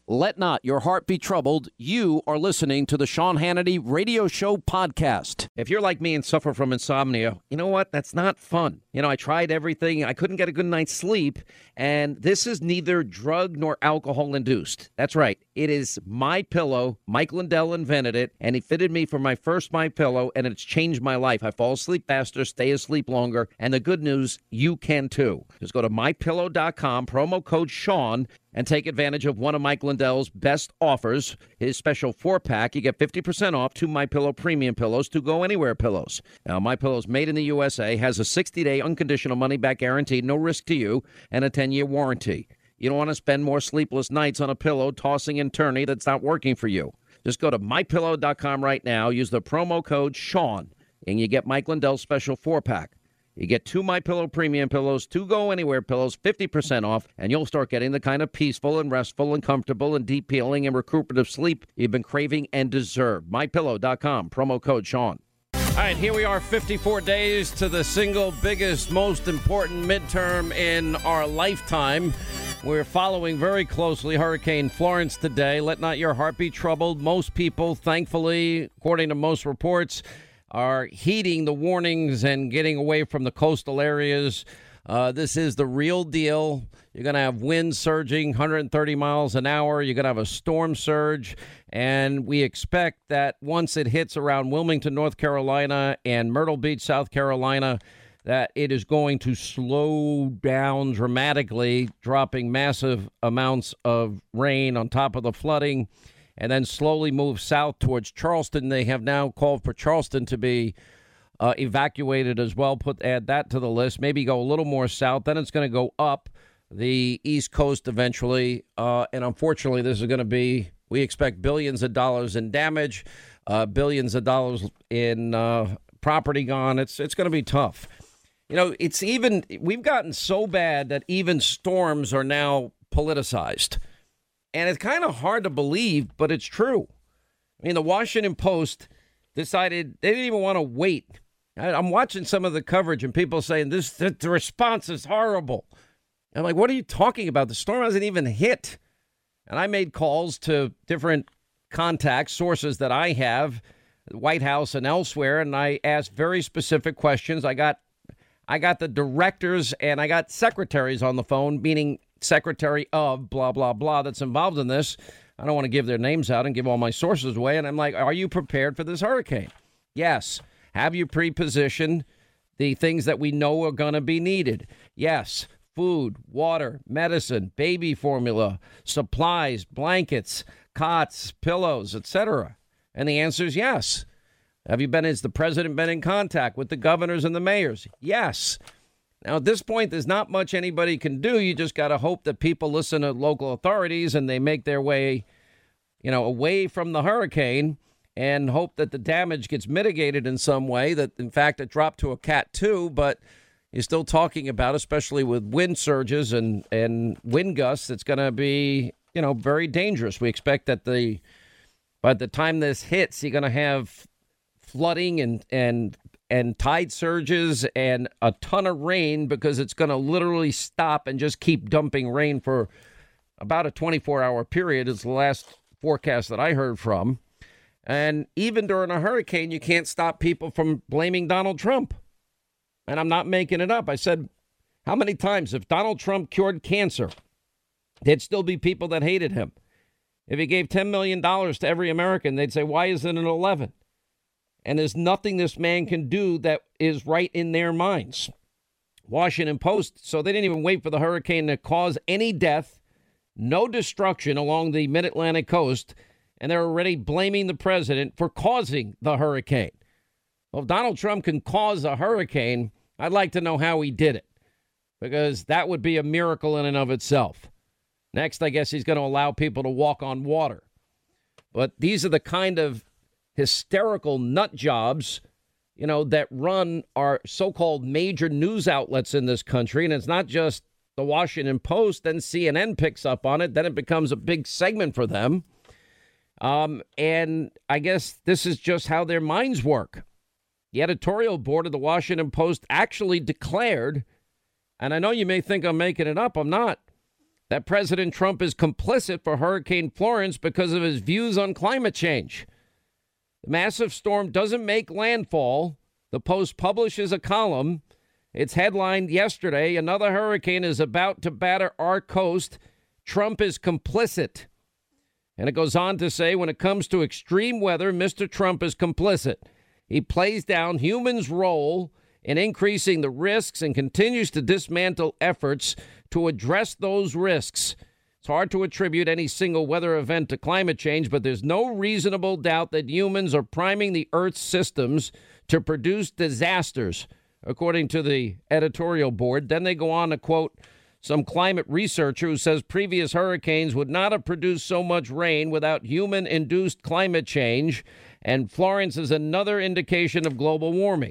Let not your heart be troubled. You are listening to the Sean Hannity Radio Show podcast. If you're like me and suffer from insomnia, you know what? That's not fun. I tried everything. I couldn't get a good night's sleep. And this is neither drug nor alcohol induced. That's right. It is MyPillow. Mike Lindell invented it, and he fitted me for my first MyPillow, and it's changed my life. I fall asleep faster, stay asleep longer, and the good news, you can too. Just go to MyPillow.com, promo code Sean, and take advantage of one of Mike Lindell's best offers, his special 4-pack. You get 50% off 2 MyPillow premium pillows, 2 Go Anywhere pillows. Now, MyPillow's made in the USA, has a 60-day unconditional money-back guarantee, no risk to you, and a 10-year warranty. You don't want to spend more sleepless nights on a pillow tossing and turning that's not working for you. Just go to MyPillow.com right now, use the promo code Sean, and you get Mike Lindell's special 4-pack. You get 2 MyPillow premium pillows, 2 Go Anywhere pillows, 50% off, and you'll start getting the kind of peaceful and restful and comfortable and deep healing and recuperative sleep you've been craving and deserve. MyPillow.com, promo code Sean. All right, here we are, 54 days to the single biggest, most important midterm in our lifetime. We're following very closely Hurricane Florence today. Let not your heart be troubled. Most people, thankfully, according to most reports, are heeding the warnings and getting away from the coastal areas. This is the real deal. You're going to have winds surging 130 miles an hour. You're going to have a storm surge. And we expect that once it hits around Wilmington, North Carolina, and Myrtle Beach, South Carolina, that it is going to slow down dramatically, dropping massive amounts of rain on top of the flooding, and then slowly move south towards Charleston. They have now called for Charleston to be evacuated as well. Add that to the list. Maybe go a little more south. Then it's going to go up the East Coast eventually. And unfortunately, this is going to be, we expect billions of dollars in damage, billions of dollars in property gone. It's going to be tough. We've gotten so bad that even storms are now politicized. And it's kind of hard to believe, but it's true. I mean, the Washington Post decided they didn't even want to wait. I'm watching some of the coverage and people saying the response is horrible. I'm like, what are you talking about? The storm hasn't even hit. And I made calls to different contacts, sources that I have, the White House and elsewhere, and I asked very specific questions. I got the directors and I got secretaries on the phone, meaning secretary of blah, blah, blah, that's involved in this. I don't want to give their names out and give all my sources away. And I'm like, are you prepared for this hurricane? Yes. Have you pre-positioned the things that we know are going to be needed? Yes. Food, water, medicine, baby formula, supplies, blankets, cots, pillows, etc. And the answer is yes. Has the president been in contact with the governors and the mayors? Yes. Now, at this point, there's not much anybody can do. You just got to hope that people listen to local authorities and they make their way, away from the hurricane, and hope that the damage gets mitigated in some way, that, in fact, it dropped to a Cat 2, but you're still talking about, especially with wind surges and wind gusts, it's going to be, very dangerous. We expect that by the time this hits, you're going to have flooding and tide surges and a ton of rain, because it's going to literally stop and just keep dumping rain for about a 24-hour period is the last forecast that I heard from. And even during a hurricane, you can't stop people from blaming Donald Trump. And I'm not making it up. I said, how many times, if Donald Trump cured cancer, there'd still be people that hated him. If he gave $10 million to every American, they'd say, why isn't it 11? And there's nothing this man can do that is right in their minds. Washington Post, so they didn't even wait for the hurricane to cause any death, no destruction along the mid-Atlantic coast, and they're already blaming the president for causing the hurricane. Well, if Donald Trump can cause a hurricane, I'd like to know how he did it, because that would be a miracle in and of itself. Next, I guess he's going to allow people to walk on water. But these are the kind of hysterical nut jobs, that run our so-called major news outlets in this country. And it's not just the Washington Post. Then CNN picks up on it. Then it becomes a big segment for them. And I guess this is just how their minds work. The editorial board of the Washington Post actually declared, and I know you may think I'm making it up, I'm not. that President Trump is complicit for Hurricane Florence because of his views on climate change. The massive storm doesn't make landfall. The Post publishes a column. It's headlined yesterday, "Another hurricane is about to batter our coast. Trump is complicit." And it goes on to say, when it comes to extreme weather, Mr. Trump is complicit. He plays down humans' role in increasing the risks and continues to dismantle efforts to address those risks. It's hard to attribute any single weather event to climate change, but there's no reasonable doubt that humans are priming the Earth's systems to produce disasters, according to the editorial board. Then they go on to quote some climate researcher who says previous hurricanes would not have produced so much rain without human-induced climate change, and Florence is another indication of global warming.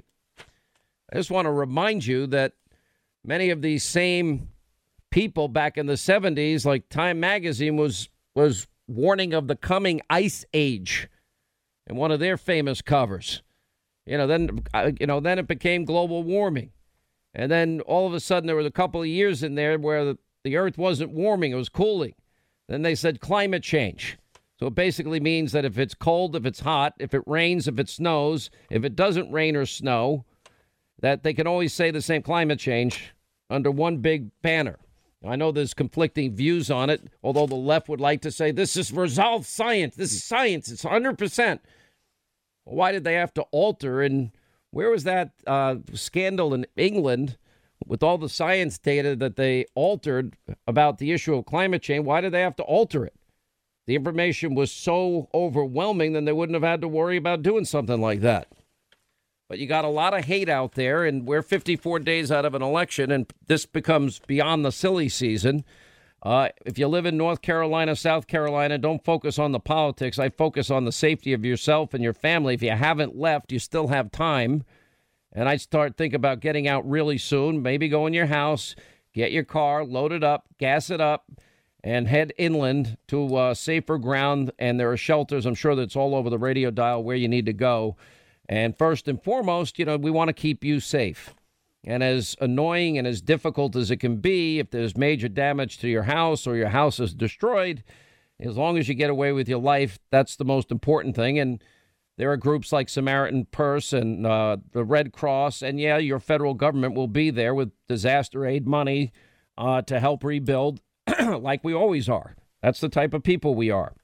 I just want to remind you that many of these same people back in the 70s, like Time magazine, was warning of the coming ice age in one of their famous covers. Then it became global warming. And then all of a sudden there was a couple of years in there where the earth wasn't warming, it was cooling. Then they said climate change. So it basically means that if it's cold, if it's hot, if it rains, if it snows, if it doesn't rain or snow, that they can always say the same climate change under one big banner. I know there's conflicting views on it, although the left would like to say this is resolved science. This is science. It's 100%. Well, why did they have to alter? And where was that scandal in England with all the science data that they altered about the issue of climate change? Why did they have to alter it? The information was so overwhelming, then they wouldn't have had to worry about doing something like that. But you got a lot of hate out there, and we're 54 days out of an election, and this becomes beyond the silly season. If you live in North Carolina, South Carolina, don't focus on the politics. I focus on the safety of yourself and your family. If you haven't left, you still have time. And I'd start thinking about getting out really soon. Maybe go in your house, get your car, load it up, gas it up, and head inland to safer ground. And there are shelters, I'm sure that's all over the radio dial where you need to go. And first and foremost, we want to keep you safe. And as annoying and as difficult as it can be, if there's major damage to your house or your house is destroyed, as long as you get away with your life, that's the most important thing. And there are groups like Samaritan Purse and the Red Cross. And, yeah, your federal government will be there with disaster aid money to help rebuild like we always are. That's the type of people we are.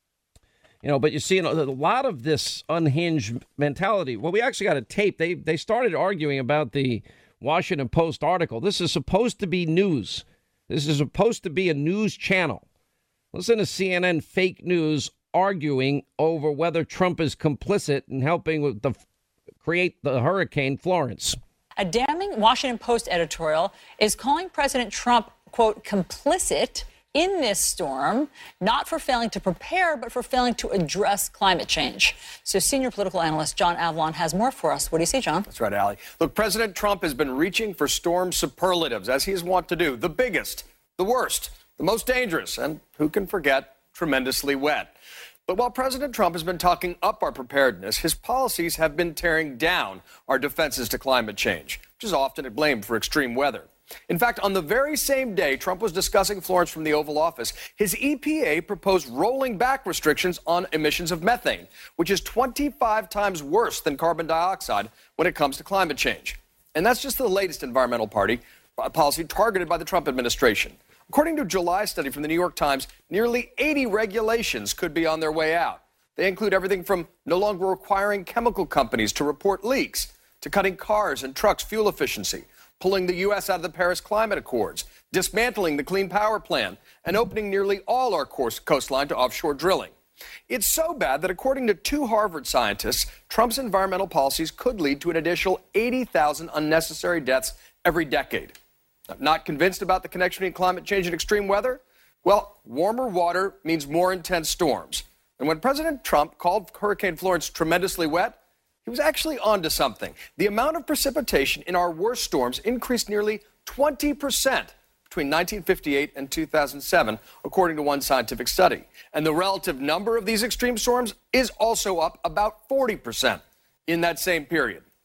But you see a lot of this unhinged mentality. Well, we actually got a tape. They started arguing about the Washington Post article. This is supposed to be news. This is supposed to be a news channel. Listen to CNN fake news arguing over whether Trump is complicit in helping with create the Hurricane Florence. A damning Washington Post editorial is calling President Trump, quote, complicit in this storm, not for failing to prepare, but for failing to address climate change. So senior political analyst John Avlon has more for us. What do you see, John? That's right, Allie. Look, President Trump has been reaching for storm superlatives, as he is wont to do. The biggest, the worst, the most dangerous, and who can forget, tremendously wet. But while President Trump has been talking up our preparedness, his policies have been tearing down our defenses to climate change, which is often blamed for extreme weather. In fact, on the very same day Trump was discussing Florence from the Oval Office, his EPA proposed rolling back restrictions on emissions of methane, which is 25 times worse than carbon dioxide when it comes to climate change. And that's just the latest environmental policy targeted by the Trump administration. According to a July study from the New York Times, nearly 80 regulations could be on their way out. They include everything from no longer requiring chemical companies to report leaks, to cutting cars and trucks' fuel efficiency, pulling the U.S. out of the Paris Climate Accords, dismantling the Clean Power Plan, and opening nearly all our coastline to offshore drilling. It's so bad that according to 2 Harvard scientists, Trump's environmental policies could lead to an additional 80,000 unnecessary deaths every decade. Not convinced about the connection between climate change and extreme weather? Well, warmer water means more intense storms. And when President Trump called Hurricane Florence tremendously wet, he was actually onto something. The amount of precipitation in our worst storms increased nearly 20% between 1958 and 2007, according to one scientific study. And the relative number of these extreme storms is also up about 40% in that same period.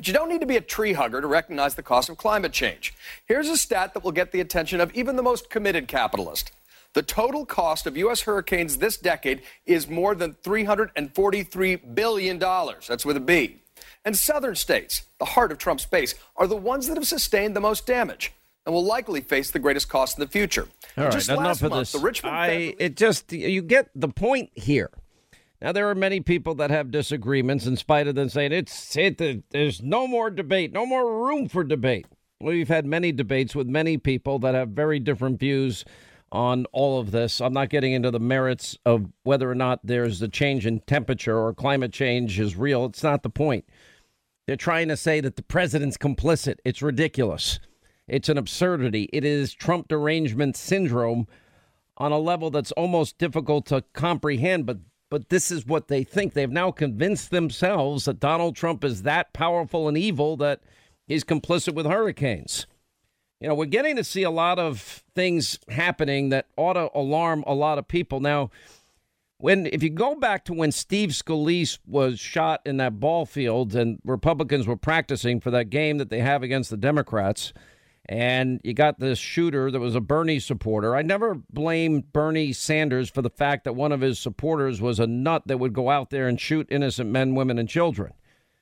But you don't need to be a tree hugger to recognize the cost of climate change. Here's a stat that will get the attention of even the most committed capitalist. The total cost of U.S. hurricanes this decade is more than $343 billion. That's with a B. And southern states, the heart of Trump's base, are the ones that have sustained the most damage and will likely face the greatest cost in the future. All right, enough of this. You get the point here. Now, there are many people that have disagreements in spite of them saying there's no more debate, no more room for debate. Well, we've had many debates with many people that have very different views on all of this. I'm not getting into the merits of whether or not there's a change in temperature or climate change is real. It's not the point. They're trying to say that the president's complicit. It's ridiculous. It's an absurdity. It is Trump derangement syndrome on a level that's almost difficult to comprehend. But this is what they think. They've now convinced themselves that Donald Trump is that powerful and evil that he's complicit with hurricanes. You know, we're getting to see a lot of things happening that ought to alarm a lot of people. Now, if you go back to when Steve Scalise was shot in that ball field and Republicans were practicing for that game that they have against the Democrats, and you got this shooter that was a Bernie supporter. I never blamed Bernie Sanders for the fact that one of his supporters was a nut that would go out there and shoot innocent men, women, and children.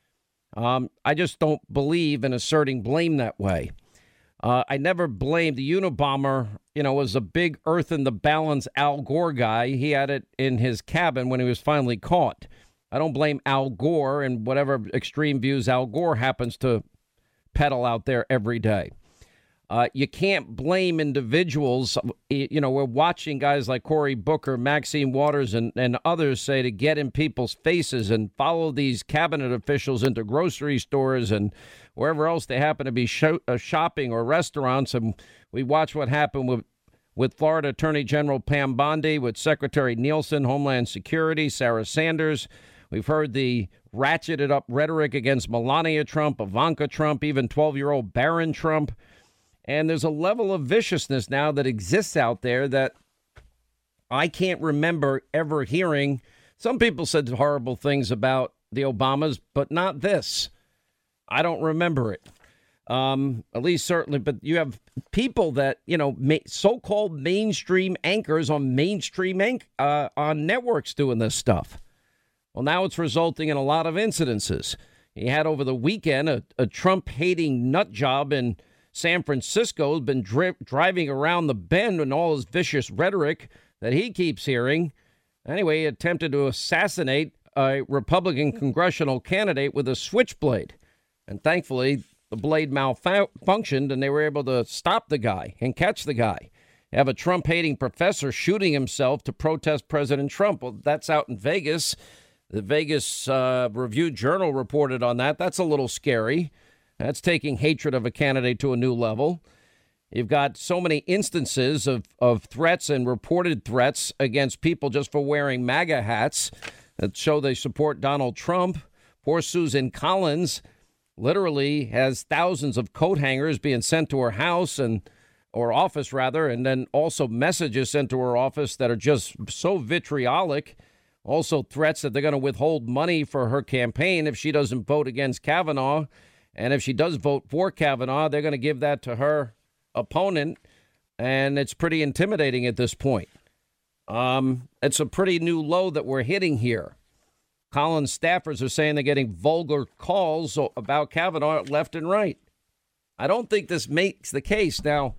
I just don't believe in asserting blame that way. I never blamed the Unabomber, was a big earth in the balance Al Gore guy. He had it in his cabin when he was finally caught. I don't blame Al Gore and whatever extreme views Al Gore happens to peddle out there every day. You can't blame individuals. We're watching guys like Cory Booker, Maxine Waters, and others say to get in people's faces and follow these cabinet officials into grocery stores and wherever else they happen to be shopping or restaurants. And we watch what happened with Florida Attorney General Pam Bondi, with Secretary Nielsen, Homeland Security, Sarah Sanders. We've heard the ratcheted up rhetoric against Melania Trump, Ivanka Trump, even 12-year-old Barron Trump. And there's a level of viciousness now that exists out there that I can't remember ever hearing. Some people said horrible things about the Obamas, but not this. I don't remember it, at least certainly. But you have people that, so-called mainstream anchors on mainstream on networks doing this stuff. Well, now it's resulting in a lot of incidences. He had over the weekend a Trump-hating nut job in San Francisco, has been driving around the bend and all his vicious rhetoric that he keeps hearing. Anyway, he attempted to assassinate a Republican congressional candidate with a switchblade. And thankfully, the blade malfunctioned and they were able to stop the guy and catch the guy. You have a Trump-hating professor shooting himself to protest President Trump. Well, that's out in Vegas. The Vegas Review-Journal reported on that. That's a little scary. That's taking hatred of a candidate to a new level. You've got so many instances of threats and reported threats against people just for wearing MAGA hats that show they support Donald Trump. Poor Susan Collins literally has thousands of coat hangers being sent to her house or office, rather, and then also messages sent to her office that are just so vitriolic. Also threats that they're going to withhold money for her campaign if she doesn't vote against Kavanaugh. And if she does vote for Kavanaugh, they're going to give that to her opponent. And it's pretty intimidating at this point. It's a pretty new low that we're hitting here. Collins staffers are saying they're getting vulgar calls about Kavanaugh left and right. I don't think this makes the case. Now,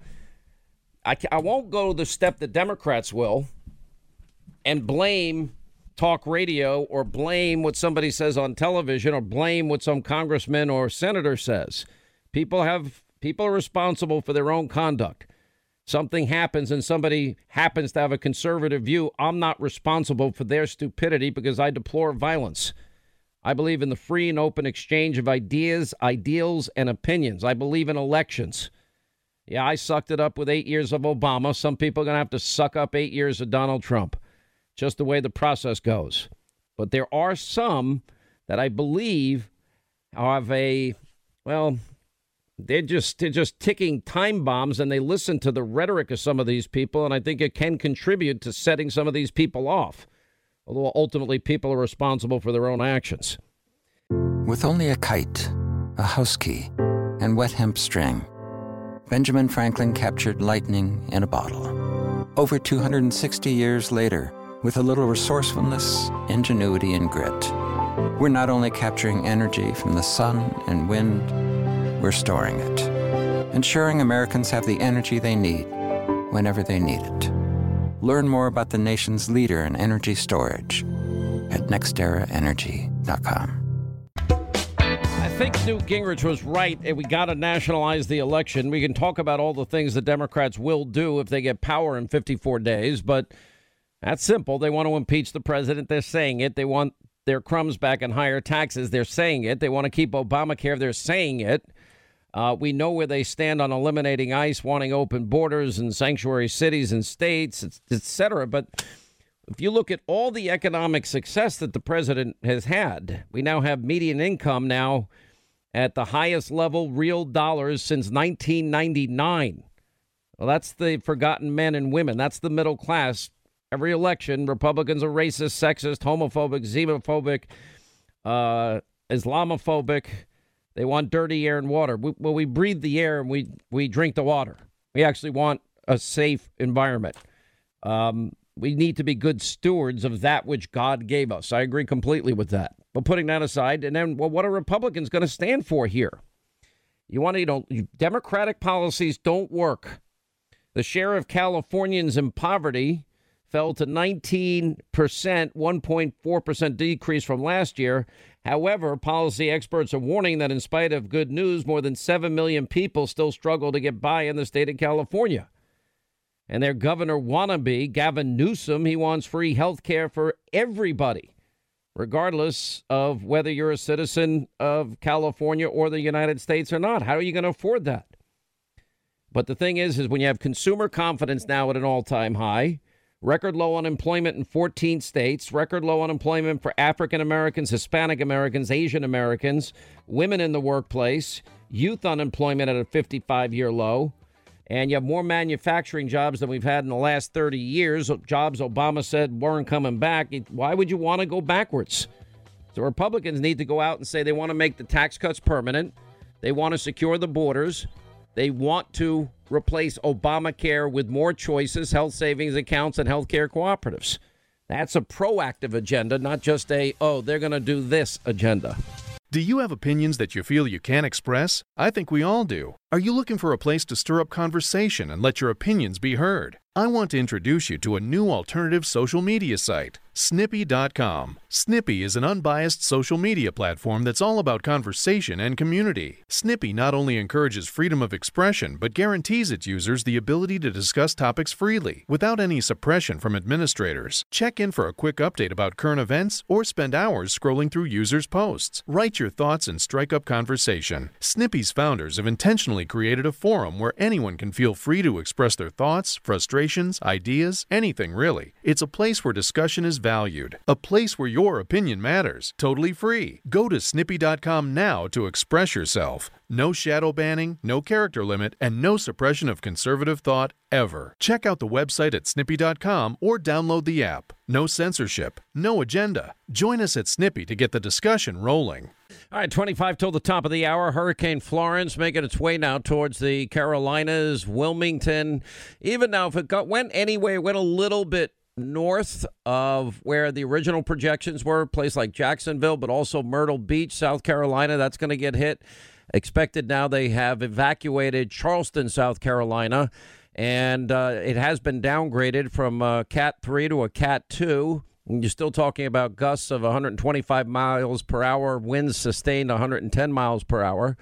I won't go the step the Democrats will and blame talk radio or blame what somebody says on television or blame what some congressman or senator says. People are responsible for their own conduct. Something happens and somebody happens to have a conservative view. I'm not responsible for their stupidity because I deplore violence. I believe in the free and open exchange of ideas, ideals, and opinions. I believe in elections. Yeah, I sucked it up with 8 years of Obama. Some people are going to have to suck up 8 years of Donald Trump. Just the way the process goes. But there are some that I believe have they're just ticking time bombs, and they listen to the rhetoric of some of these people, and I think it can contribute to setting some of these people off. Although ultimately people are responsible for their own actions. With only a kite, a house key, and wet hemp string. Benjamin Franklin captured lightning in a bottle. Over 260 years later, with a little resourcefulness, ingenuity, and grit, we're not only capturing energy from the sun and wind, we're storing it, ensuring Americans have the energy they need whenever they need it. Learn more about the nation's leader in energy storage at nexteraenergy.com. I think Newt Gingrich was right, and we got to nationalize the election. We can talk about all the things the Democrats will do if they get power in 54 days, but that's simple. They want to impeach the president. They're saying it. They want their crumbs back and higher taxes. They're saying it. They want to keep Obamacare. They're saying it. We know where they stand on eliminating ICE, wanting open borders and sanctuary cities and states, et cetera. But if you look at all the economic success that the president has had, we now have median income now at the highest level, real dollars, since 1999. Well, that's the forgotten men and women. That's the middle class. Every election, Republicans are racist, sexist, homophobic, xenophobic, Islamophobic. They want dirty air and water. We breathe the air and we drink the water. We actually want a safe environment. We need to be good stewards of that which God gave us. I agree completely with that. But putting that aside, and then, well, what are Republicans going to stand for here? You want to, Democratic policies don't work. The share of Californians in poverty fell to 19%, 1.4% decrease from last year. However, policy experts are warning that in spite of good news, more than 7 million people still struggle to get by in the state of California. And their governor wannabe, Gavin Newsom, he wants free health care for everybody, regardless of whether you're a citizen of California or the United States or not. How are you going to afford that? But the thing is when you have consumer confidence now at an all-time high, record low unemployment in 14 states, record low unemployment for African Americans, Hispanic Americans, Asian Americans, women in the workplace, youth unemployment at a 55-year low, and you have more manufacturing jobs than we've had in the last 30 years, jobs Obama said weren't coming back. Why would you want to go backwards? So Republicans need to go out and say they want to make the tax cuts permanent. They want to secure the borders. They want to replace Obamacare with more choices, health savings accounts, and health care cooperatives. That's a proactive agenda, not just they're going to do this agenda. Do you have opinions that you feel you can't express? I think we all do. Are you looking for a place to stir up conversation and let your opinions be heard? I want to introduce you to a new alternative social media site, Snippy.com. Snippy is an unbiased social media platform that's all about conversation and community. Snippy not only encourages freedom of expression, but guarantees its users the ability to discuss topics freely, without any suppression from administrators. Check in for a quick update about current events, or spend hours scrolling through users' posts. Write your thoughts and strike up conversation. Snippy's founders have intentionally created a forum where anyone can feel free to express their thoughts, frustrations, ideas, anything really. It's a place where discussion is valued. A place where your opinion matters. Totally free. Go to Snippy.com now to express yourself. No shadow banning, no character limit, and no suppression of conservative thought ever. Check out the website at Snippy.com or download the app. No censorship, no agenda. Join us at Snippy to get the discussion rolling. All right, 25 till the top of the hour. Hurricane Florence making its way now towards the Carolinas, Wilmington. Even now, if it went anyway, it went a little bit north of where the original projections were, a place like Jacksonville, but also Myrtle Beach, South Carolina. That's going to get hit. Expected now they have evacuated Charleston, South Carolina, and it has been downgraded from Cat 3 to a Cat 2. You're still talking about gusts of 125 miles per hour, winds sustained 110 miles per hour.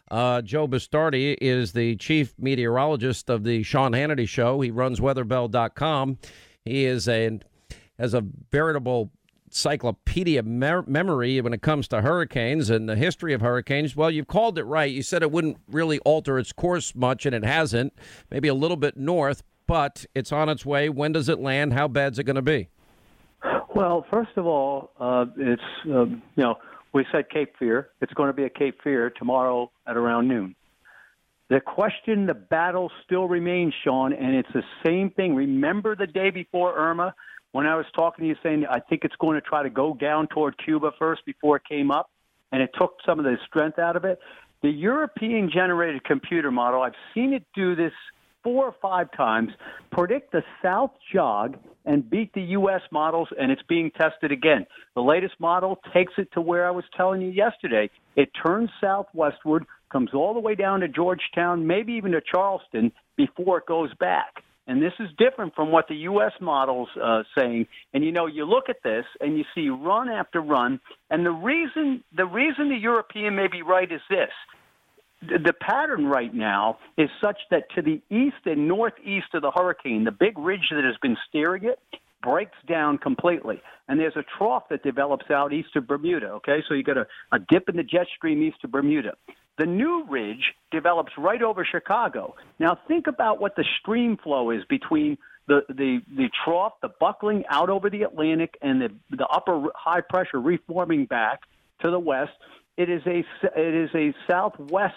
Joe Bastardi is the chief meteorologist of the Sean Hannity Show. He runs weatherbell.com. He has a veritable encyclopedia memory when it comes to hurricanes and the history of hurricanes. Well, you've called it right. You said it wouldn't really alter its course much, and it hasn't. Maybe a little bit north, but it's on its way. When does it land? How bad is it going to be? Well, first of all, we said Cape Fear. It's going to be a Cape Fear tomorrow at around noon. The question, the battle still remains, Sean, and it's the same thing. Remember the day before Irma when I was talking to you saying I think it's going to try to go down toward Cuba first before it came up, and it took some of the strength out of it? The European-generated computer model, I've seen it do this 4 or 5 times, predict the south jog and beat the U.S. models, and it's being tested again. The latest model takes it to where I was telling you yesterday. It turns southwestward, comes all the way down to Georgetown, maybe even to Charleston, before it goes back. And this is different from what the U.S. model's saying. And, you look at this and you see run after run. And the reason the European may be right is this. The pattern right now is such that to the east and northeast of the hurricane, the big ridge that has been steering it breaks down completely. And there's a trough that develops out east of Bermuda, okay? So you got a dip in the jet stream east of Bermuda. The new ridge develops right over Chicago. Now think about what the stream flow is between the trough, the buckling out over the Atlantic, and the upper high pressure reforming back to the west. It is a southwest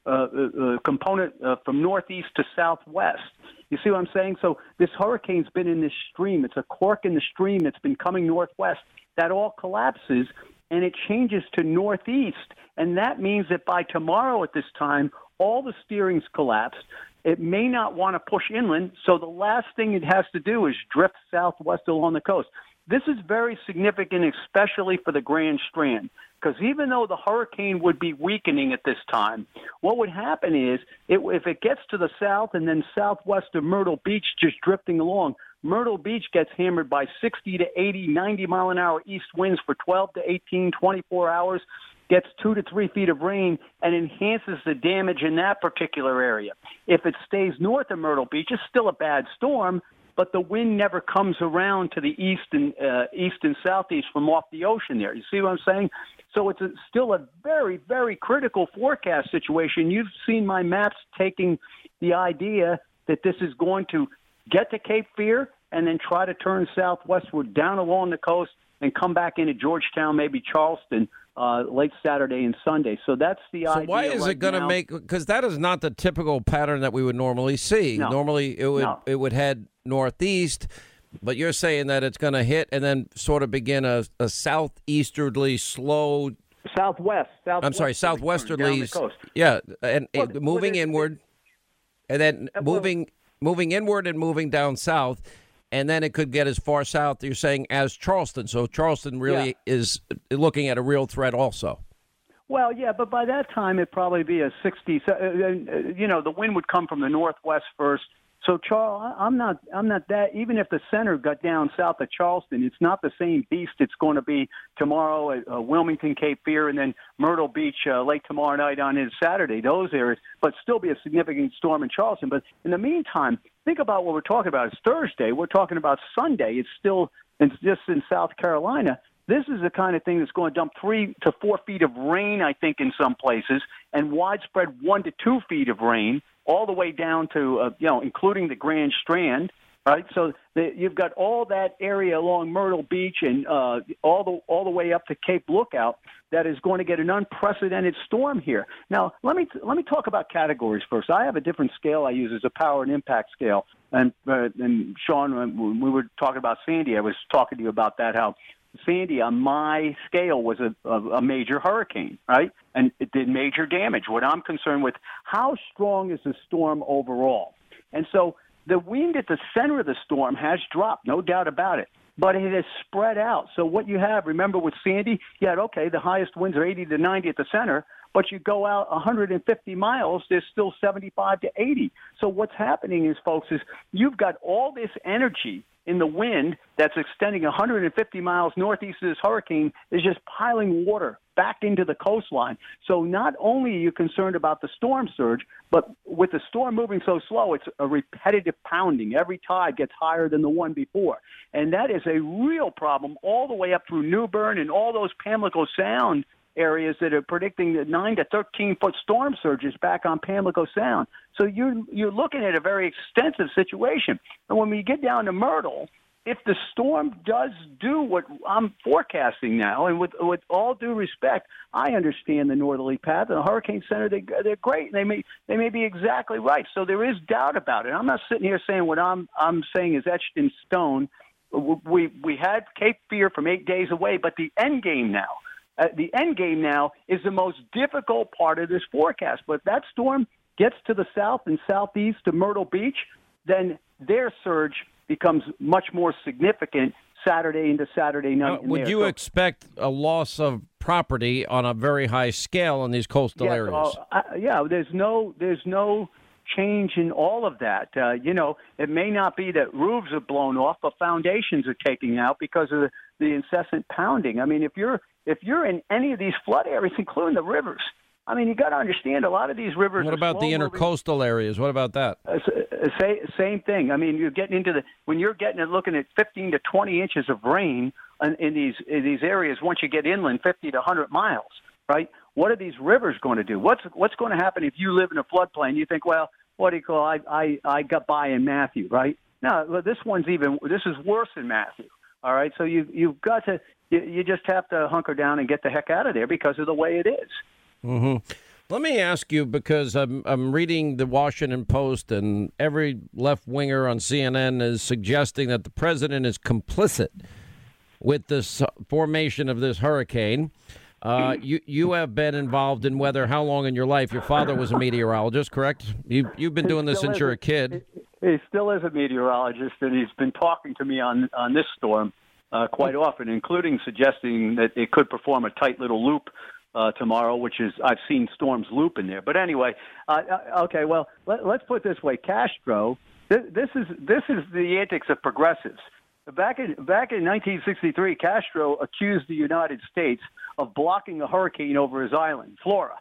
component from northeast to southwest. You see what I'm saying? So this hurricane's been in this stream. It's a cork in the stream that's been coming northwest. That all collapses, and it changes to northeast. And that means that by tomorrow at this time, all the steering's collapsed. It may not want to push inland, so the last thing it has to do is drift southwest along the coast. This is very significant, especially for the Grand Strand, because even though the hurricane would be weakening at this time, what would happen is if it gets to the south and then southwest of Myrtle Beach just drifting along, Myrtle Beach gets hammered by 60 to 80, 90 mile an hour east winds for 12 to 18, 24 hours, gets 2 to 3 feet of rain, and enhances the damage in that particular area. If it stays north of Myrtle Beach, it's still a bad storm, but the wind never comes around to the east and southeast from off the ocean there. You see what I'm saying? So it's still a very, very critical forecast situation. You've seen my maps taking the idea that this is going to get to Cape Fear and then try to turn southwestward down along the coast and come back into Georgetown, maybe Charleston, late Saturday and Sunday. So that's the idea. So why is it going to make – because that is not the typical pattern that we would normally see. No. Normally it would head northeast, but you're saying that it's going to hit and then sort of begin a southeasterly slow – southwesterly down the coast. Yeah, and moving inward and then moving inward and moving down south. And then it could get as far south, you're saying, as Charleston. So Charleston really is looking at a real threat also. Well, yeah, but by that time it'd probably be a 60. The wind would come from the northwest first. So, Charles, I'm not that. Even if the center got down south of Charleston, it's not the same beast. It's going to be tomorrow at Wilmington, Cape Fear, and then Myrtle Beach late tomorrow night on into Saturday. Those areas, but still be a significant storm in Charleston. But in the meantime, think about what we're talking about. It's Thursday. We're talking about Sunday. It's just in South Carolina. This is the kind of thing that's going to dump 3 to 4 feet of rain, I think, in some places, and widespread 1 to 2 feet of rain, all the way down to, including the Grand Strand, right? So you've got all that area along Myrtle Beach and all the way up to Cape Lookout that is going to get an unprecedented storm here. Now, let me talk about categories first. I have a different scale I use as a power and impact scale. And Sean, when we were talking about Sandy, I was talking to you about that, how Sandy on my scale was a major hurricane, right? And it did major damage. What I'm concerned with, how strong is the storm overall? And so the wind at the center of the storm has dropped, no doubt about it, but it has spread out. So what you have, remember with Sandy, you had, the highest winds are 80 to 90 at the center, but you go out 150 miles, there's still 75 to 80. So what's happening is, folks, is you've got all this energy in the wind that's extending 150 miles northeast of this hurricane is just piling water back into the coastline. So not only are you concerned about the storm surge, but with the storm moving so slow, it's a repetitive pounding. Every tide gets higher than the one before. And that is a real problem all the way up through New Bern and all those Pamlico Sound areas that are predicting the 9 to 13-foot storm surges back on Pamlico Sound. So you're looking at a very extensive situation. And when we get down to Myrtle, if the storm does do what I'm forecasting now, and with all due respect, I understand the northerly path and the Hurricane Center, they're great. They may be exactly right. So there is doubt about it. I'm not sitting here saying what I'm saying is etched in stone. We had Cape Fear from 8 days away, but the end game now, The end game now is the most difficult part of this forecast. But if that storm gets to the south and southeast to Myrtle Beach, then their surge becomes much more significant Saturday into Saturday night. Would you expect a loss of property on a very high scale in these coastal areas? There's no change in all of that. It may not be that roofs are blown off, but foundations are taking out because of the incessant pounding. I mean, if you're in any of these flood areas, including the rivers, I mean, you got to understand a lot of these rivers. What about the intercoastal areas? What about that? Same thing. I mean, you're getting into looking at 15 to 20 inches of rain in these areas. Once you get inland, 50 to 100 miles, right? What are these rivers going to do? What's going to happen if you live in a floodplain? You think, well, what do you call? I got by in Matthew, right? No, this is worse than Matthew. All right, so you've got to you just have to hunker down and get the heck out of there because of the way it is. Mm-hmm. Let me ask you, because I'm reading the Washington Post, and every left-winger on CNN is suggesting that the president is complicit with this formation of this hurricane. You have been involved in weather how long in your life? Your father was a meteorologist, correct? You've been doing this since you're a kid. He still is a meteorologist, and he's been talking to me on this storm quite often, including suggesting that it could perform a tight little loop tomorrow, which is, I've seen storms loop in there. But anyway, okay, well, let's put it this way. Castro, this is the antics of progressives. Back in 1963, Castro accused the United States of blocking a hurricane over his island, Flora.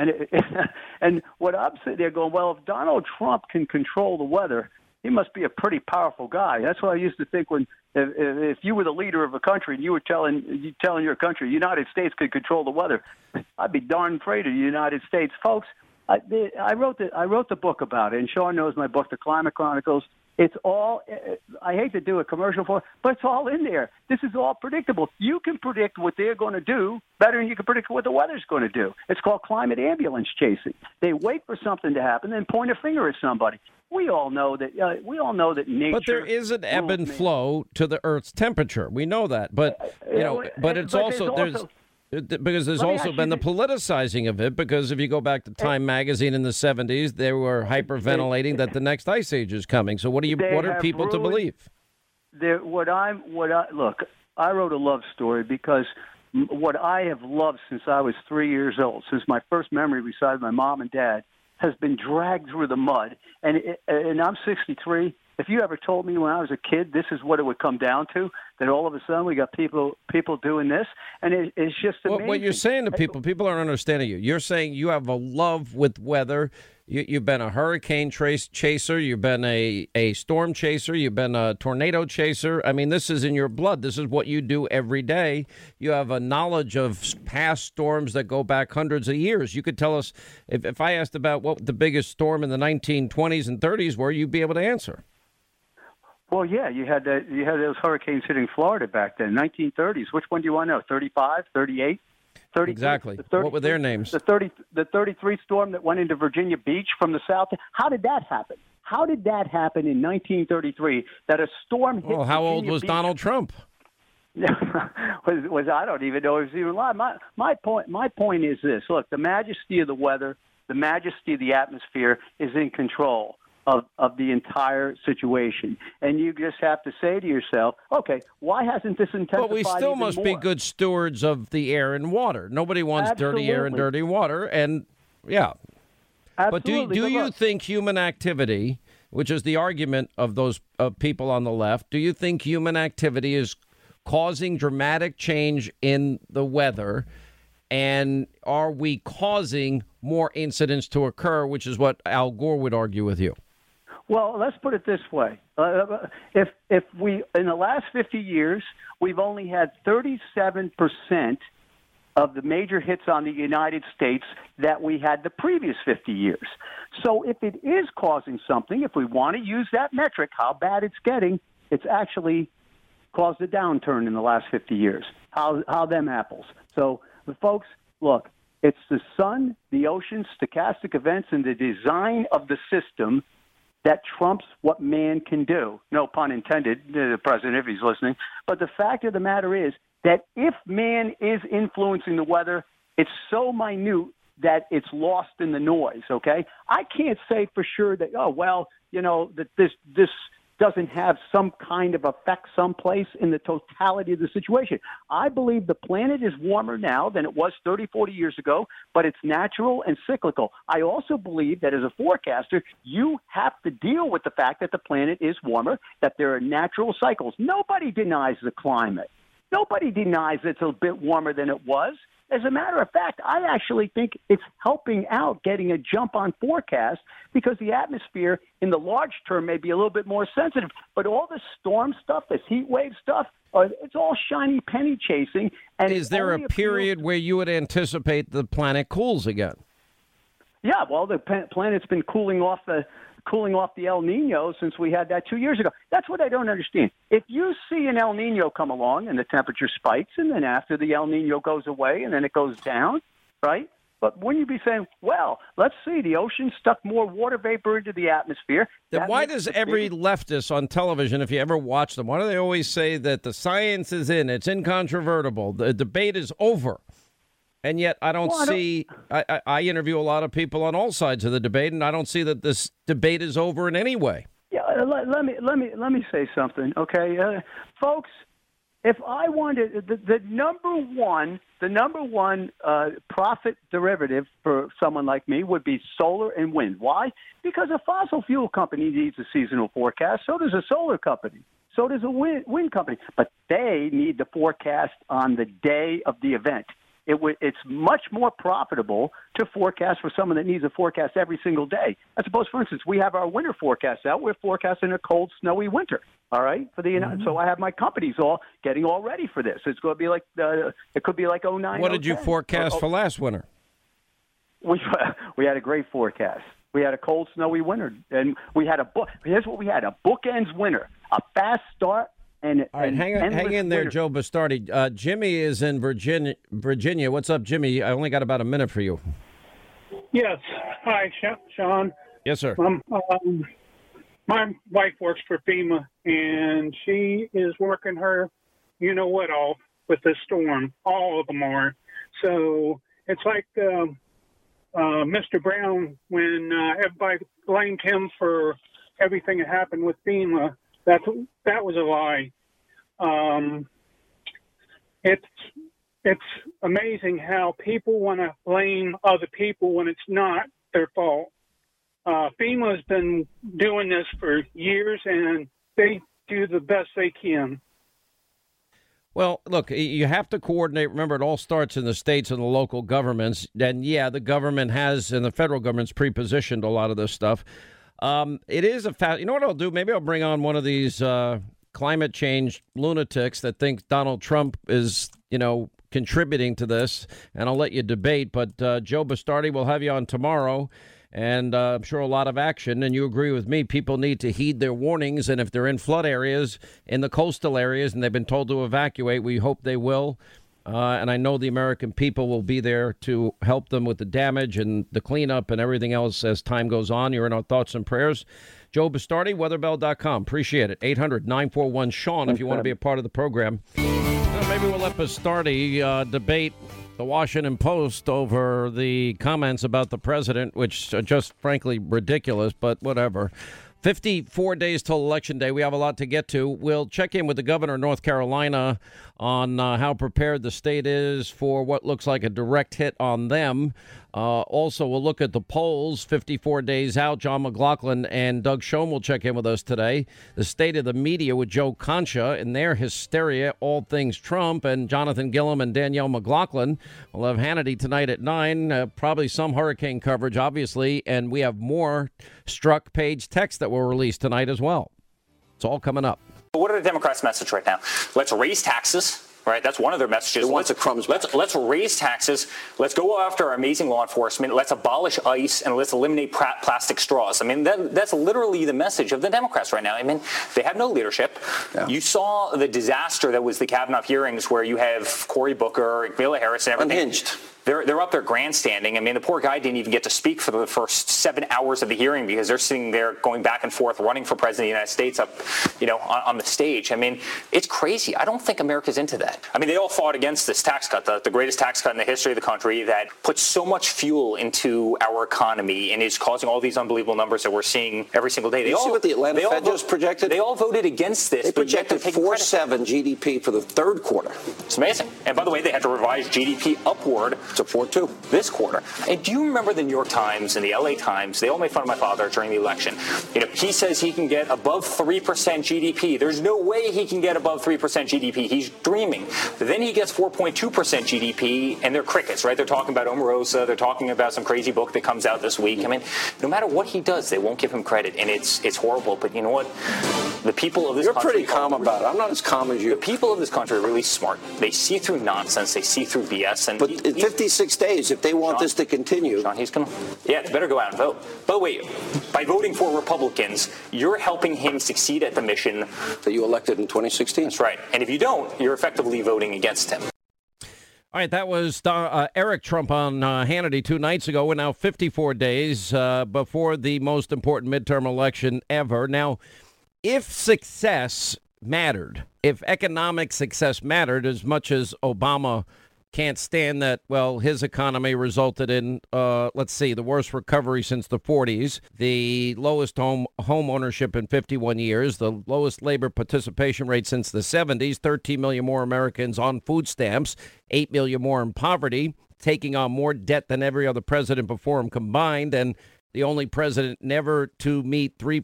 And what I'm sitting there going, well, if Donald Trump can control the weather, he must be a pretty powerful guy. That's what I used to think when if you were the leader of a country and you were telling your country, the United States could control the weather, I'd be darn afraid of the United States. Folks, I wrote the book about it, and Sean knows my book, The Climate Chronicles. It's all, I hate to do a commercial for it, but it's all in there. This is all predictable. You can predict what they're going to do better than you can predict what the weather's going to do. It's called climate ambulance chasing. They wait for something to happen, then point a finger at somebody. We all know that nature. But there is an ebb and flow to the Earth's temperature. We know that, but because there's also been the politicizing of it. Because if you go back to Time magazine in the 70s, they were hyperventilating that the next ice age is coming. So what are people to believe? Look, I wrote a love story because what I have loved since I was 3 years old, since my first memory beside my mom and dad, has been dragged through the mud. And I'm 63. If you ever told me when I was a kid this is what it would come down to, that all of a sudden we got people doing this, and it's just amazing. What you're saying to people aren't understanding you. You're saying you have a love with weather. You've been a hurricane chaser. You've been a storm chaser. You've been a tornado chaser. I mean, this is in your blood. This is what you do every day. You have a knowledge of past storms that go back hundreds of years. You could tell us, if I asked about what the biggest storm in the 1920s and 30s were, you'd be able to answer. Well, yeah, you had those hurricanes hitting Florida back then, 1930s. Which one do you want to know? 35, 38? 33, exactly. What were their names? The 33 storm that went into Virginia Beach from the south. How did that happen? How did that happen in 1933? That a storm hit. Well, how Virginia old was Beach? Donald Trump? was I don't even know if he was even alive. My point is this: look, the majesty of the weather, the majesty of the atmosphere is in control of the entire situation. And you just have to say to yourself, okay, why hasn't this intensified? But we still even must more? be good stewards of the air and water. Nobody wants dirty air and dirty water. And yeah. Absolutely. But do you think human activity, which is the argument of those people on the left, do you think human activity is causing dramatic change in the weather? And are we causing more incidents to occur, which is what Al Gore would argue with you? Well, let's put it this way. If we, in the last 50 years, we've only had 37% of the major hits on the United States that we had the previous 50 years. So if it is causing something, if we want to use that metric, how bad it's getting, it's actually caused a downturn in the last 50 years. How them apples? So, folks, look, it's the sun, the ocean, stochastic events, and the design of the system that trumps what man can do. No pun intended, the president, if he's listening. But the fact of the matter is, that if man is influencing the weather, it's so minute that it's lost in the noise, okay? I can't say for sure that, that this doesn't have some kind of effect someplace in the totality of the situation. I believe the planet is warmer now than it was 30, 40 years ago, but it's natural and cyclical. I also believe that as a forecaster, you have to deal with the fact that the planet is warmer, that there are natural cycles. Nobody denies the climate. Nobody denies it's a bit warmer than it was. As a matter of fact, I actually think it's helping out getting a jump on forecast because the atmosphere in the large term may be a little bit more sensitive. But all this storm stuff, this heat wave stuff, it's all shiny penny chasing. And is there a period where you would anticipate the planet cools again? Yeah, well, the planet's been cooling off the El Nino since we had that 2 years ago. That's what I don't understand. If you see an El Nino come along and the temperature spikes, and then after the El Nino goes away and then it goes down, right? But wouldn't you be saying, well, let's see, the ocean stuck more water vapor into the atmosphere. Then why does every leftist on television, if you ever watch them, why do they always say that the science is in, it's incontrovertible, the debate is over? And yet I don't see, I interview a lot of people on all sides of the debate, and I don't see that this debate is over in any way. Yeah, let me say something, okay? Folks, if I wanted the number one profit derivative for someone like me would be solar and wind. Why? Because a fossil fuel company needs a seasonal forecast. So does a solar company. So does a wind company. But they need the forecast on the day of the event. It's much more profitable to forecast for someone that needs a forecast every single day. I suppose, for instance, we have our winter forecast out. We're forecasting a cold, snowy winter. All right, so I have my companies all getting all ready for this. It's going to be like it could be like 09. What did you forecast for last winter? We had a great forecast. We had a cold, snowy winter, and we had here's what we had: a bookends winter, a fast start. All right, hang in there, Joe Bastardi. Jimmy is in Virginia. What's up, Jimmy? I only got about a minute for you. Yes. Hi, Sean. Yes, sir. My wife works for FEMA, and she is working her, off with the storm. All of them are. So it's like Mr. Brown when everybody blamed him for everything that happened with FEMA. That was a lie. It's amazing how people want to blame other people when it's not their fault. FEMA's been doing this for years, and they do the best they can. Well, look, you have to coordinate. Remember, it all starts in the states and the local governments. And, yeah, the government has, and the federal government's prepositioned a lot of this stuff. It is a fact. You know what I'll do? Maybe I'll bring on one of these climate change lunatics that thinks Donald Trump is, contributing to this, and I'll let you debate. But Joe Bastardi, will have you on tomorrow, and I'm sure a lot of action. And you agree with me, people need to heed their warnings. And if they're in flood areas, in the coastal areas, and they've been told to evacuate, we hope they will. And I know the American people will be there to help them with the damage and the cleanup and everything else as time goes on. You're in our thoughts and prayers. Joe Bastardi, weatherbell.com. Appreciate it. 800-941-SEAN if you want to be a part of the program. Maybe we'll let Bastardi debate the Washington Post over the comments about the president, which are just frankly ridiculous, but whatever. 54 days till Election Day. We have a lot to get to. We'll check in with the governor of North Carolina on how prepared the state is for what looks like a direct hit on them. Also, we'll look at the polls 54 days out. John McLaughlin and Doug Schoen will check in with us today. The state of the media with Joe Concha and their hysteria, all things Trump, and Jonathan Gilliam and Danielle McLaughlin. We'll have Hannity tonight at 9. Probably some hurricane coverage, obviously, and we have more struck page text that will release tonight as well. It's all coming up. What are the Democrats' message right now? Let's raise taxes. Right, that's one of their messages. Let's raise taxes. Let's go after our amazing law enforcement. Let's abolish ICE and let's eliminate plastic straws. I mean, that's literally the message of the Democrats right now. I mean, they have no leadership. Yeah. You saw the disaster that was the Kavanaugh hearings, where you have Cory Booker, Kamala Harris, and everything. Unhinged. they're up there grandstanding. I mean, the poor guy didn't even get to speak for the first 7 hours of the hearing because they're sitting there going back and forth, running for president of the United States up, on the stage. I mean, it's crazy. I don't think America's into that. I mean, they all fought against this tax cut, the greatest tax cut in the history of the country that puts so much fuel into our economy and is causing all these unbelievable numbers that we're seeing every single day. See what the Atlanta Fed just projected? They all voted against this. They projected 4.7 GDP for the third quarter. It's amazing. And by the way, they had to revise GDP upward to 4.2 this quarter. And do you remember the New York Times and the LA Times? They all made fun of my father during the election. He says he can get above 3% GDP. There's no way he can get above 3% GDP. He's dreaming. Then he gets 4.2% GDP, and they're crickets, right? They're talking about Omarosa. They're talking about some crazy book that comes out this week. I mean, no matter what he does, they won't give him credit, and it's horrible. But you know what? The people of this country... You're pretty calm about it. I'm not as calm as you. The people of this country are really smart. They see through nonsense. They see through BS. But in 56 days, if they want this to continue... Sean, he's going to... Yeah, they better go out and vote. But wait, by voting for Republicans, you're helping him succeed at the mission... that you elected in 2016. That's right. And if you don't, you're effectively voting against him. All right, that was Eric Trump on Hannity 2 nights ago. We're now 54 days before the most important midterm election ever. Now, if success mattered, if economic success mattered as much as Obama can't stand that, well, his economy resulted in, the worst recovery since the 40s, the lowest home ownership in 51 years, the lowest labor participation rate since the 70s, 13 million more Americans on food stamps, 8 million more in poverty, taking on more debt than every other president before him combined, and the only president never to meet 3%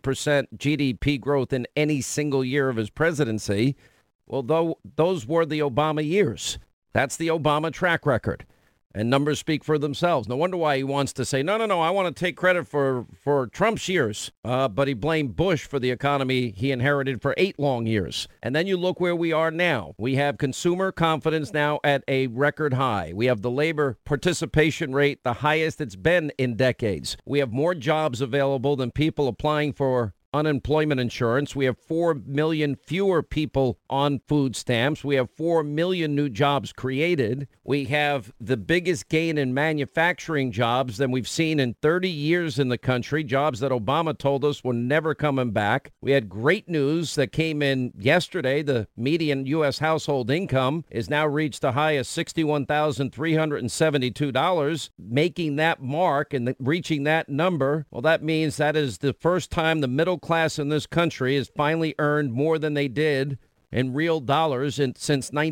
GDP growth in any single year of his presidency. Well, those were the Obama years. That's the Obama track record. And numbers speak for themselves. No wonder why he wants to say, no, I want to take credit for Trump's years. But he blamed Bush for the economy he inherited for 8 long years. And then you look where we are now. We have consumer confidence now at a record high. We have the labor participation rate, the highest it's been in decades. We have more jobs available than people applying for unemployment insurance. We have 4 million fewer people on food stamps. We have 4 million new jobs created. We have the biggest gain in manufacturing jobs than we've seen in 30 years in the country, jobs that Obama told us were never coming back. We had great news that came in yesterday. The median U.S. household income is now reached a high of $61,372. Making that mark and reaching that number, well, that means that is the first time the middle class in this country has finally earned more than they did in real dollars since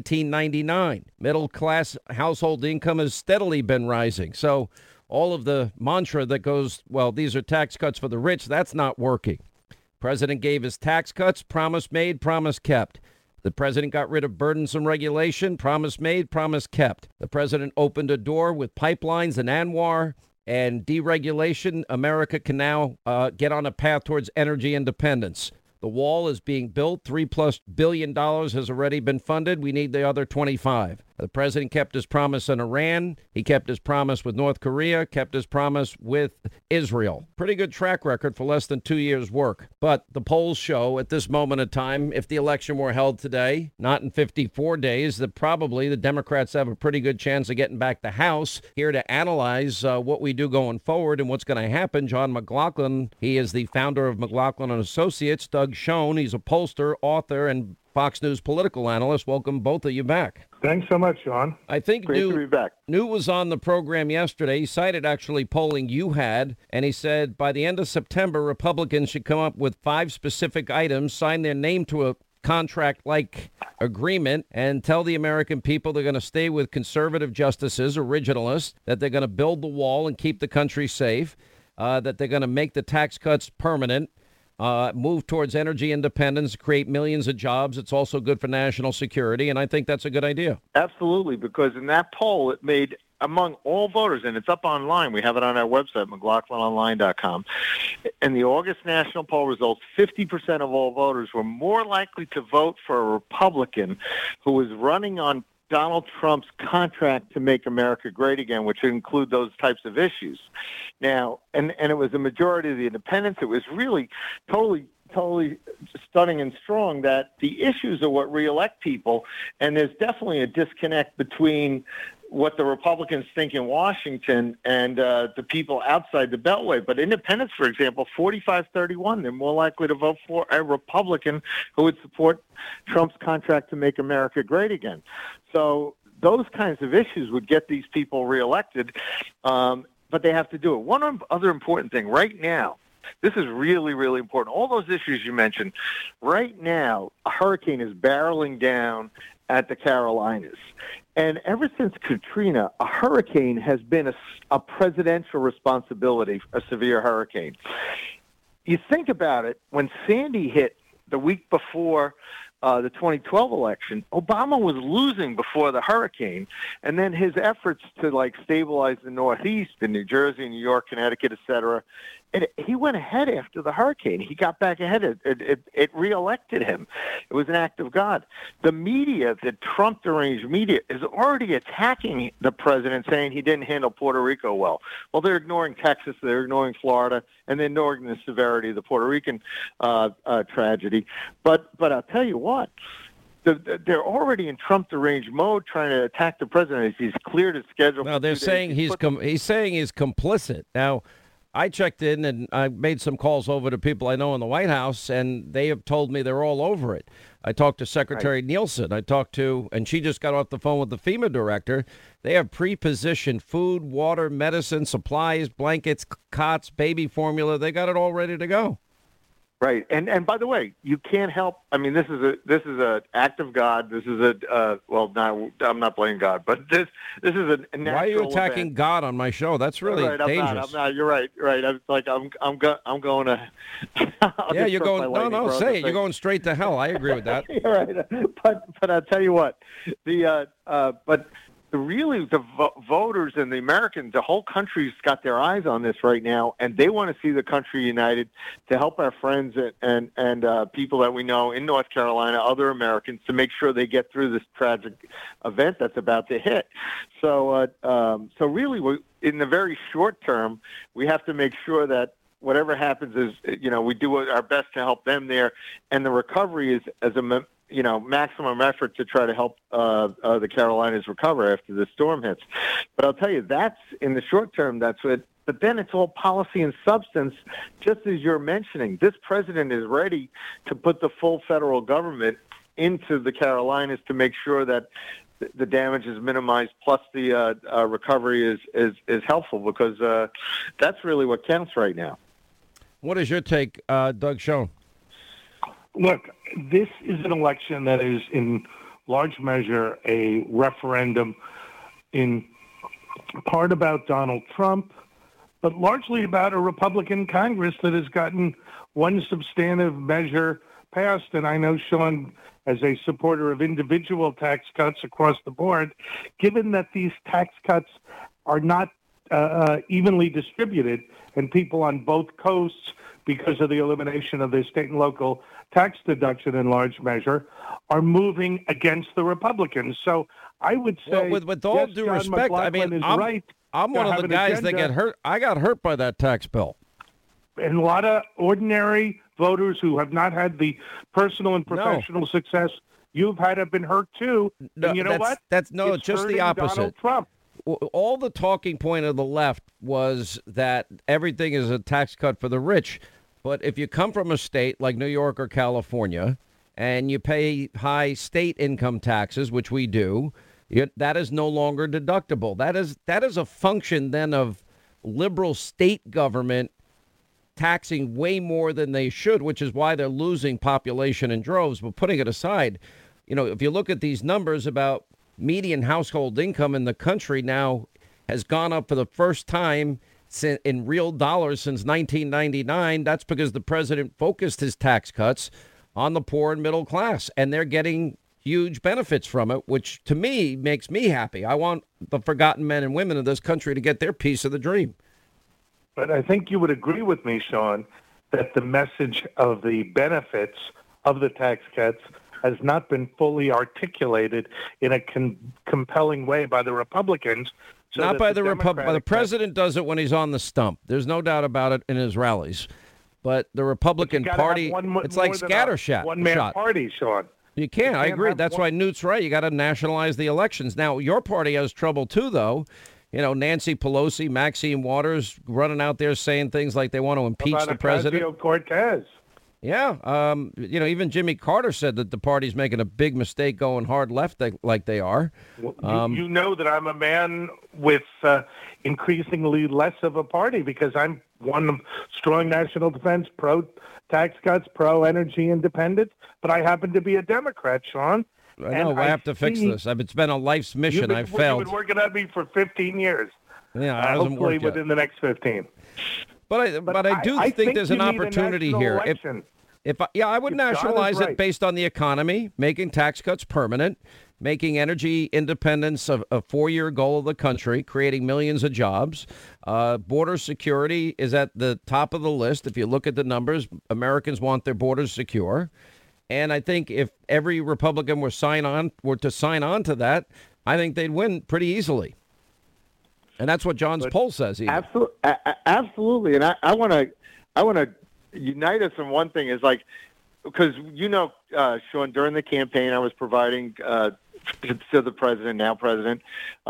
1999. Middle class household income has steadily been rising. So all of the mantra that goes, well, these are tax cuts for the rich, that's not working. President gave his tax cuts, promise made, promise kept. The president got rid of burdensome regulation, promise made, promise kept. The president opened a door with pipelines and ANWR and deregulation. America can now get on a path towards energy independence. The wall is being built. $3+ billion has already been funded. We need the other 25. The president kept his promise on Iran. He kept his promise with North Korea, kept his promise with Israel. Pretty good track record for less than 2 years' work. But the polls show at this moment of time, if the election were held today, not in 54 days, that probably the Democrats have a pretty good chance of getting back the House. Here to analyze what we do going forward and what's going to happen, John McLaughlin. He is the founder of McLaughlin & Associates. Doug Schoen, he's a pollster, author, and Fox News political analyst. Welcome both of you back. Thanks so much, Sean. I think Great to be back. Newt was on the program yesterday. He cited actually polling you had, and he said by the end of September, Republicans should come up with 5 specific items, sign their name to a contract-like agreement, and tell the American people they're going to stay with conservative justices, originalists, that they're going to build the wall and keep the country safe, that they're going to make the tax cuts permanent, move towards energy independence, create millions of jobs. It's also good for national security, and I think that's a good idea. Absolutely, because in that poll, it made, among all voters, and it's up online, we have it on our website, McLaughlinOnline.com, in the August national poll results, 50% of all voters were more likely to vote for a Republican who was running on Donald Trump's contract to make America great again, which would include those types of issues. Now, and it was a majority of the independents. It was really totally stunning and strong that the issues are what reelect people, and there's definitely a disconnect between what the Republicans think in Washington and the people outside the Beltway. But independents, for example, 45-31, they're more likely to vote for a Republican who would support Trump's contract to make America great again. So those kinds of issues would get these people reelected, but they have to do it. One other important thing right now, this is really, really important. All those issues you mentioned, right now, a hurricane is barreling down at the Carolinas. And ever since Katrina, a hurricane has been a presidential responsibility, a severe hurricane. You think about it, when Sandy hit the week before the 2012 election, Obama was losing before the hurricane, and then his efforts to stabilize the Northeast in New Jersey, New York, Connecticut, et cetera, he went ahead after the hurricane. He got back ahead. It reelected him. It was an act of God. The media, the Trump-deranged media, is already attacking the president, saying he didn't handle Puerto Rico well. Well, they're ignoring Texas, they're ignoring Florida, and they're ignoring the severity of the Puerto Rican tragedy. But I'll tell you what. They're already in Trump deranged mode, trying to attack the president as he's cleared his schedule. No, they're saying he's saying he's complicit. Now, I checked in and I made some calls over to people I know in the White House, and they have told me they're all over it. I talked to Secretary Nielsen. And she just got off the phone with the FEMA director. They have pre-positioned food, water, medicine, supplies, blankets, cots, baby formula. They got it all ready to go. Right, and by the way, you can't help. I mean, this is a act of God. This is I'm not blaming God, but this is a natural. Why are you attacking event. God on my show? That's really dangerous. I'm not. You're right. I'm going to. Yeah, you're going. No, say it. You're going straight to hell. I agree with that. You're right, but I'll tell you what. The voters and the Americans, the whole country's got their eyes on this right now, and they want to see the country united to help our friends and people that we know in North Carolina, other Americans, to make sure they get through this tragic event that's about to hit. So really, in the very short term, we have to make sure that whatever happens is, we do our best to help them there, and the recovery is as a maximum effort to try to help the Carolinas recover after the storm hits. But I'll tell you, that's in the short term, that's what. But then it's all policy and substance, just as you're mentioning. This president is ready to put the full federal government into the Carolinas to make sure that the damage is minimized, plus the recovery is helpful, because that's really what counts right now. What is your take, Doug Schoen? Look, this is an election that is in large measure a referendum in part about Donald Trump, but largely about a Republican Congress that has gotten one substantive measure passed. And I know Sean, as a supporter of individual tax cuts across the board, given that these tax cuts are not evenly distributed, and people on both coasts, because of the elimination of the state and local tax deduction in large measure, are moving against the Republicans. So I would say, with all due John respect, McLaughlin I'm one of the guys that get hurt. I got hurt by that tax bill. And a lot of ordinary voters who have not had the personal and professional success you've had have been hurt too. No, and you know what? It's just the opposite. Donald Trump. All the talking point of the left was that everything is a tax cut for the rich. But if you come from a state like New York or California and you pay high state income taxes, which we do, that is no longer deductible. That is a function then of liberal state government taxing way more than they should, which is why they're losing population in droves. But putting it aside, if you look at these numbers about median household income in the country now has gone up for the first time in real dollars since 1999. That's because the president focused his tax cuts on the poor and middle class, and they're getting huge benefits from it, which to me makes me happy. I want the forgotten men and women of this country to get their piece of the dream. But I think you would agree with me, Sean, that the message of the benefits of the tax cuts has not been fully articulated in a compelling way by the Republicans. So not by the Republicans. The president does it when he's on the stump. There's no doubt about it in his rallies. But the Republican Party, it's like scattershot. One-man party, Sean. You can't. I agree. That's why Newt's right. You got to nationalize the elections. Now, your party has trouble, too, though. You know, Nancy Pelosi, Maxine Waters running out there saying things like they want to impeach the president. Ocasio-Cortez. Yeah. You know, even Jimmy Carter said that the party's making a big mistake going hard left like they are. You know that I'm a man with increasingly less of a party because I'm one of strong national defense, pro-tax cuts, pro-energy independence, but I happen to be a Democrat, Sean. I know. I have to fix this. It's been a life's mission. I've failed. You've been working on me for 15 years. Yeah, hopefully within the next 15. But I do think there's an opportunity here. I would nationalize it based on the economy, making tax cuts permanent, making energy independence a 4-year goal of the country, creating millions of jobs. Border security is at the top of the list. If you look at the numbers, Americans want their borders secure. And I think if every Republican were to sign on to that, I think they'd win pretty easily. And that's what John's poll says. Absolutely. And I want to unite us in one thing is like, because, Sean, during the campaign, I was providing to the president, now president,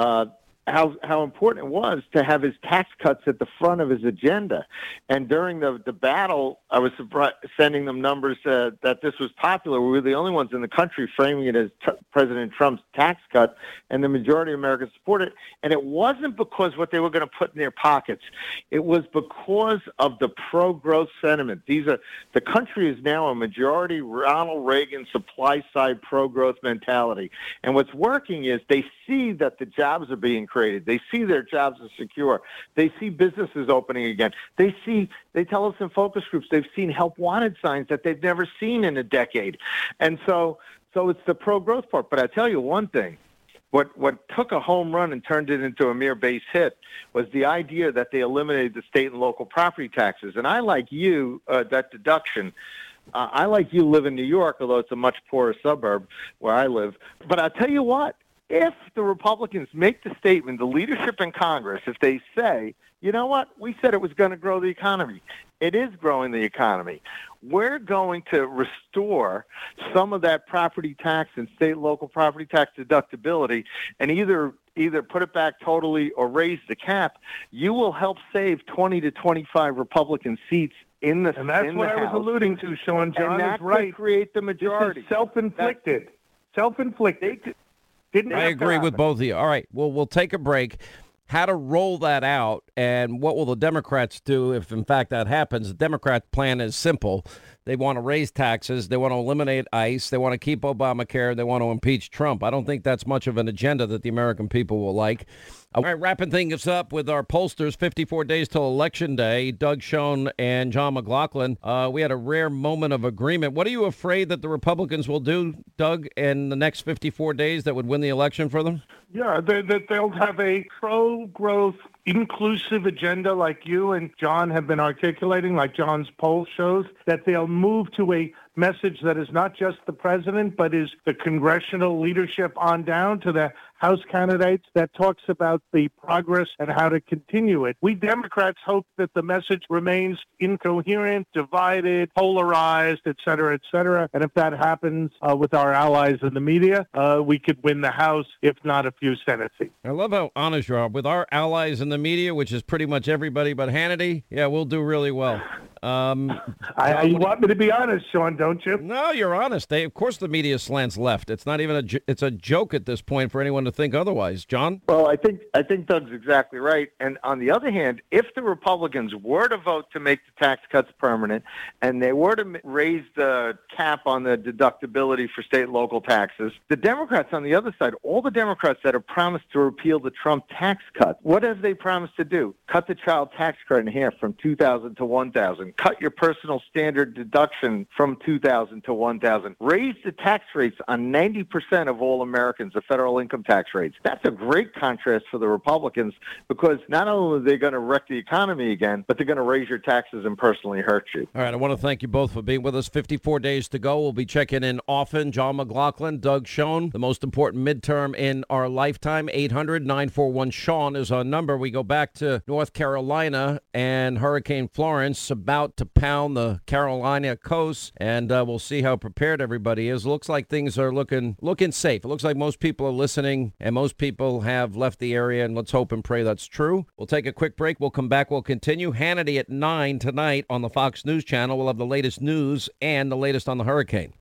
how important it was to have his tax cuts at the front of his agenda. And during the battle, I was sending them numbers that this was popular. We were the only ones in the country framing it as President Trump's tax cut, and the majority of Americans support it. And it wasn't because what they were going to put in their pockets. It was because of the pro-growth sentiment. The country is now a majority Ronald Reagan supply-side pro-growth mentality. And what's working is they see that the jobs are being created. They see their jobs are secure. They see businesses opening again. They tell us in focus groups they've seen help wanted signs that they've never seen in a decade. And so it's the pro-growth part. But I tell you one thing, what took a home run and turned it into a mere base hit was the idea that they eliminated the state and local property taxes. And I, like you, that deduction, I, like you, live in New York, although it's a much poorer suburb where I live. But I'll tell you what, if the Republicans make the statement, the leadership in Congress, if they say, you know what, we said it was going to grow the economy. It is growing the economy. We're going to restore some of that property tax and state and local property tax deductibility and either put it back totally or raise the cap. You will help save 20 to 25 Republican seats in the House. And that's what I was alluding to, Sean. John is right. And that could create the majority. This is self-inflicted. Self-inflicted. I agree with both of you. All right, well, we'll take a break. How to roll that out, and what will the Democrats do if, in fact, that happens? The Democrat plan is simple. They want to raise taxes. They want to eliminate ICE. They want to keep Obamacare. They want to impeach Trump. I don't think that's much of an agenda that the American people will like. All right, wrapping things up with our pollsters, 54 days till Election Day, Doug Schoen and John McLaughlin. We had a rare moment of agreement. What are you afraid that the Republicans will do, Doug, in the next 54 days that would win the election for them? Yeah, that they'll have a pro-growth, inclusive agenda like you and John have been articulating, like John's poll shows, that they'll move to a message that is not just the president, but is the congressional leadership on down to the House candidates, that talks about the progress and how to continue it. We Democrats hope that the message remains incoherent, divided, polarized, et cetera, et cetera. And if that happens with our allies in the media, we could win the House, if not a few Senate seats. I love how honest you are. With our allies in the media, which is pretty much everybody but Hannity, yeah, we'll do really well. You want me to be honest, Sean, don't you? No, you're honest. Of course the media slants left. It's not even it's a joke at this point for anyone to think otherwise. John? Well, I think Doug's exactly right. And on the other hand, if the Republicans were to vote to make the tax cuts permanent and they were to raise the cap on the deductibility for state and local taxes, the Democrats on the other side, all the Democrats that have promised to repeal the Trump tax cut, what have they promised to do? Cut the child tax credit in half from $2,000 to $1,000. Cut your personal standard deduction from $2,000 to $1,000. Raise the tax rates on 90% of all Americans, the federal income tax rates. That's a great contrast for the Republicans because not only are they going to wreck the economy again, but they're going to raise your taxes and personally hurt you. All right, I want to thank you both for being with us. 54 days to go. We'll be checking in often. John McLaughlin, Doug Schoen, the most important midterm in our lifetime. 800-941-SEAN is our number. We go back to North Carolina and Hurricane Florence about out to pound the Carolina coast, and we'll see how prepared everybody is. Looks like things are looking safe. It looks like most people are listening, and most people have left the area, and let's hope and pray that's true. We'll take a quick break. We'll come back. We'll continue. Hannity at 9 tonight on the Fox News Channel. We'll have the latest news and the latest on the hurricane.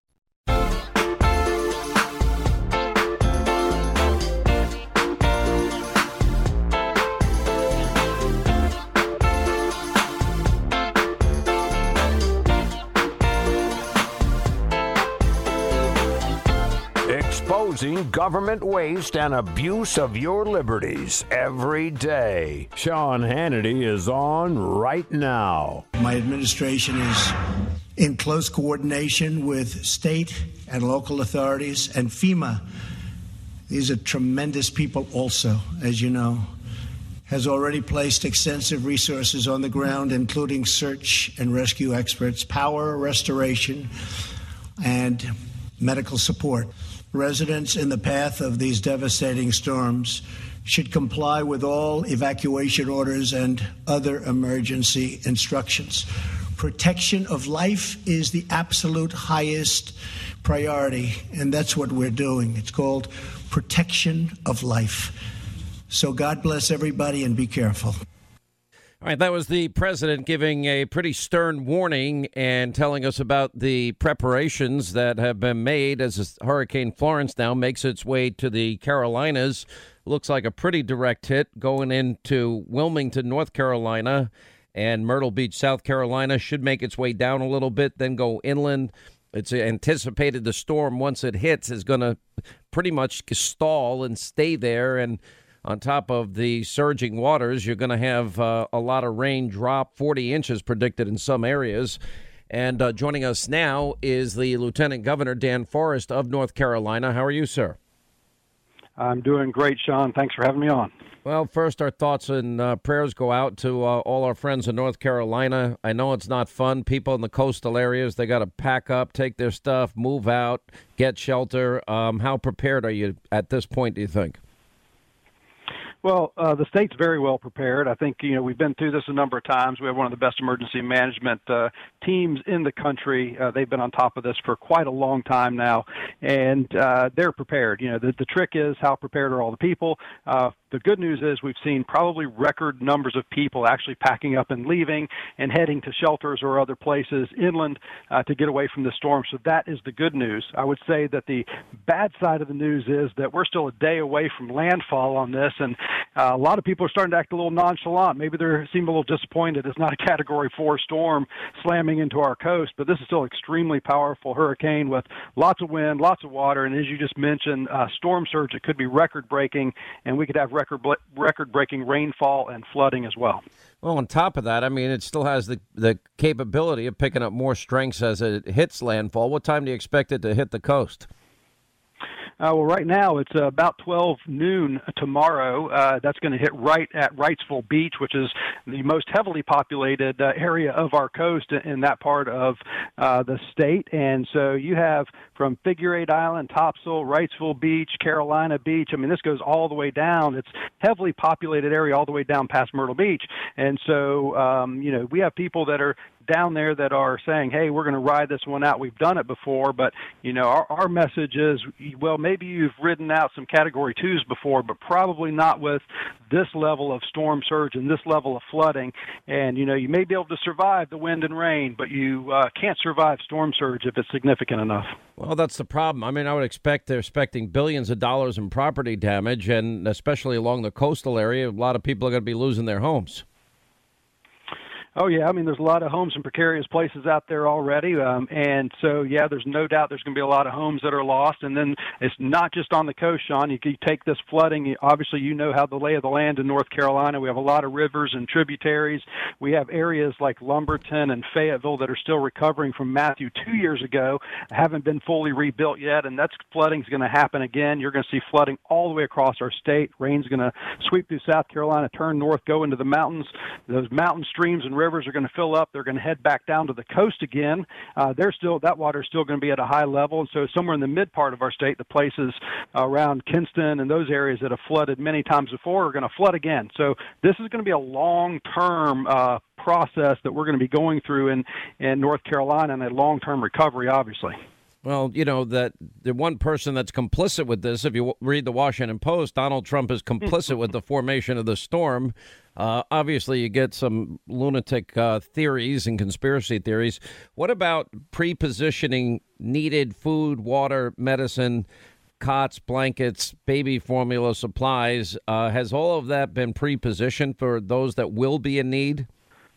Exposing government waste and abuse of your liberties every day. Sean Hannity is on right now. My administration is in close coordination with state and local authorities and FEMA. These are tremendous people also, as you know, has already placed extensive resources on the ground, including search and rescue experts, power restoration, and medical support. Residents in the path of these devastating storms should comply with all evacuation orders and other emergency instructions. Protection of life is the absolute highest priority, and that's what we're doing. It's called protection of life. So God bless everybody and be careful. All right, that was the president giving a pretty stern warning and telling us about the preparations that have been made as Hurricane Florence now makes its way to the Carolinas. Looks like a pretty direct hit going into Wilmington, North Carolina, and Myrtle Beach, South Carolina. Should make its way down a little bit, then go inland. It's anticipated the storm, once it hits, is going to pretty much stall and stay there. And on top of the surging waters, you're going to have a lot of rain drop, 40 inches predicted in some areas. And joining us now is the Lieutenant Governor, Dan Forest of North Carolina. How are you, sir? I'm doing great, Sean. Thanks for having me on. Well, first, our thoughts and prayers go out to all our friends in North Carolina. I know it's not fun. People in the coastal areas, they got to pack up, take their stuff, move out, get shelter. How prepared are you at this point, do you think? Well, the state's very well prepared. I think, we've been through this a number of times. We have one of the best emergency management teams in the country. They've been on top of this for quite a long time now, and they're prepared. The trick is, how prepared are all the people? The good news is we've seen probably record numbers of people actually packing up and leaving and heading to shelters or other places inland to get away from the storm. So that is the good news. I would say that the bad side of the news is that we're still a day away from landfall on this, and a lot of people are starting to act a little nonchalant. Maybe they seem a little disappointed. It's not a Category 4 storm slamming into our coast, but this is still an extremely powerful hurricane with lots of wind, lots of water, and as you just mentioned, storm surge, it could be record-breaking, and we could have record-breaking rainfall and flooding as well. Well, on top of that, I mean, it still has the capability of picking up more strengths as it hits landfall. What time do you expect it to hit the coast? Well, right now it's about 12 noon tomorrow. That's going to hit right at Wrightsville Beach, which is the most heavily populated area of our coast in that part of the state. And so you have from Figure 8 Island, Topsail, Wrightsville Beach, Carolina Beach. I mean, this goes all the way down. It's heavily populated area all the way down past Myrtle Beach. And so, we have people that are down there that are saying, hey, we're going to ride this one out. We've done it before, but, our message is, well, maybe you've ridden out some Category 2s before, but probably not with this level of storm surge and this level of flooding. And, you may be able to survive the wind and rain, but you can't survive storm surge if it's significant enough. Well, that's the problem. I mean, I would expect they're expecting billions of dollars in property damage, and especially along the coastal area, a lot of people are going to be losing their homes. Oh, yeah. I mean, there's a lot of homes in precarious places out there already. And so, yeah, there's no doubt there's going to be a lot of homes that are lost. And then it's not just on the coast, Sean. You take this flooding. Obviously, you know how the lay of the land in North Carolina. We have a lot of rivers and tributaries. We have areas like Lumberton and Fayetteville that are still recovering from Matthew 2 years ago, haven't been fully rebuilt yet. And that's flooding is going to happen again. You're going to see flooding all the way across our state. Rain's going to sweep through South Carolina, turn north, go into the mountains. Those mountain streams and rivers rivers are going to fill up. They're going to head back down to the coast again. That water is still going to be at a high level. And so somewhere in the mid part of our state, the places around Kinston and those areas that have flooded many times before are going to flood again. So this is going to be a long-term process that we're going to be going through in North Carolina, and a long-term recovery, obviously. Well, you know, that the one person that's complicit with this, if you read the Washington Post, Donald Trump is complicit with the formation of the storm. Obviously, you get some lunatic theories and conspiracy theories. What about pre-positioning needed food, water, medicine, cots, blankets, baby formula, supplies? Has all of that been pre-positioned for those that will be in need?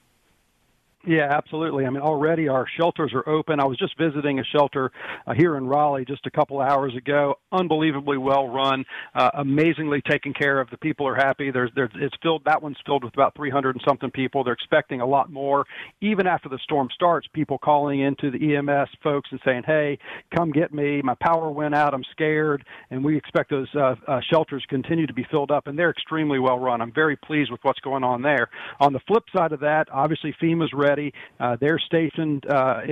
Yeah, absolutely. I mean, already our shelters are open. I was just visiting a shelter here in Raleigh just a couple hours ago. Unbelievably well run, amazingly taken care of. The people are happy. It's filled. That one's filled with about 300 and something people. They're expecting a lot more. Even after the storm starts, people calling into the EMS folks and saying, "Hey, come get me. My power went out. I'm scared." And we expect those shelters continue to be filled up, and they're extremely well run. I'm very pleased with what's going on there. On the flip side of that, obviously FEMA's ready. They're stationed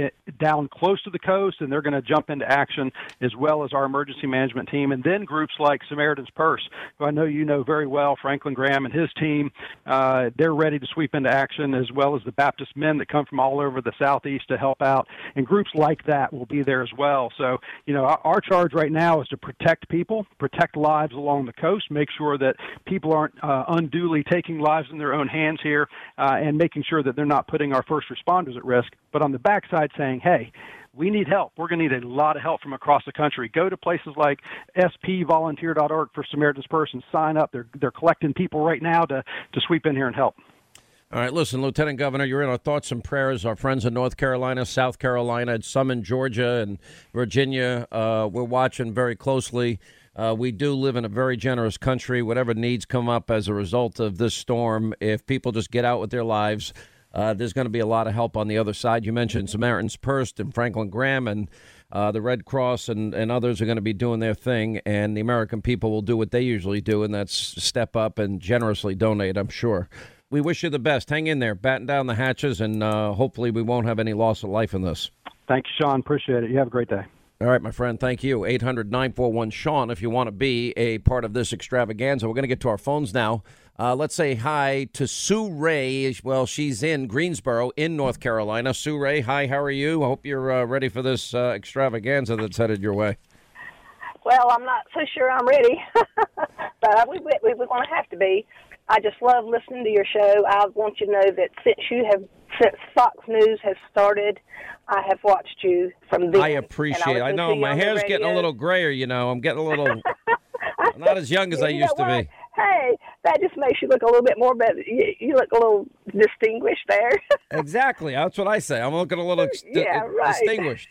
down close to the coast, and they're going to jump into action, as well as our emergency management team. And then groups like Samaritan's Purse, who I know you know very well, Franklin Graham and his team, they're ready to sweep into action, as well as the Baptist men that come from all over the Southeast to help out. And groups like that will be there as well. So, you know, our charge right now is to protect people, protect lives along the coast, make sure that people aren't unduly taking lives in their own hands here, and making sure that they're not putting our first responders at risk. But on the backside saying, hey, we need help. We're going to need a lot of help from across the country. Go to places like spvolunteer.org for Samaritan's Purse and sign up. They're collecting people right now to sweep in here and help. All right, listen, Lieutenant Governor, you're in our thoughts and prayers. Our friends in North Carolina, South Carolina, some in Georgia and Virginia, we're watching very closely. We do live in a very generous country. Whatever needs come up as a result of this storm, if people just get out with their lives, there's going to be a lot of help on the other side. You mentioned Samaritan's Purse and Franklin Graham, and the Red Cross and others are going to be doing their thing, and the American people will do what they usually do, and that's step up and generously donate, I'm sure. We wish you the best. Hang in there, batten down the hatches, and hopefully we won't have any loss of life in this. Thank you, Sean. Appreciate it. You have a great day. All right, my friend, thank you. 800-941-SEAN if you want to be a part of this extravaganza. We're going to get to our phones now. Let's say hi to Sue Ray. Well, she's in Greensboro in North Carolina. Sue Ray, hi, how are you? I hope you're ready for this extravaganza that's headed your way. Well, I'm not so sure I'm ready, but we're going to have to be. I just love listening to your show. I want you to know that since Fox News has started, I have watched you from the. I appreciate it. I know my hair's getting a little grayer, you know. I'm getting a little, not as young as I used to be. Hey, that just makes you look a little bit more better. You look a little distinguished there. Exactly. That's what I say. I'm looking a little distinguished.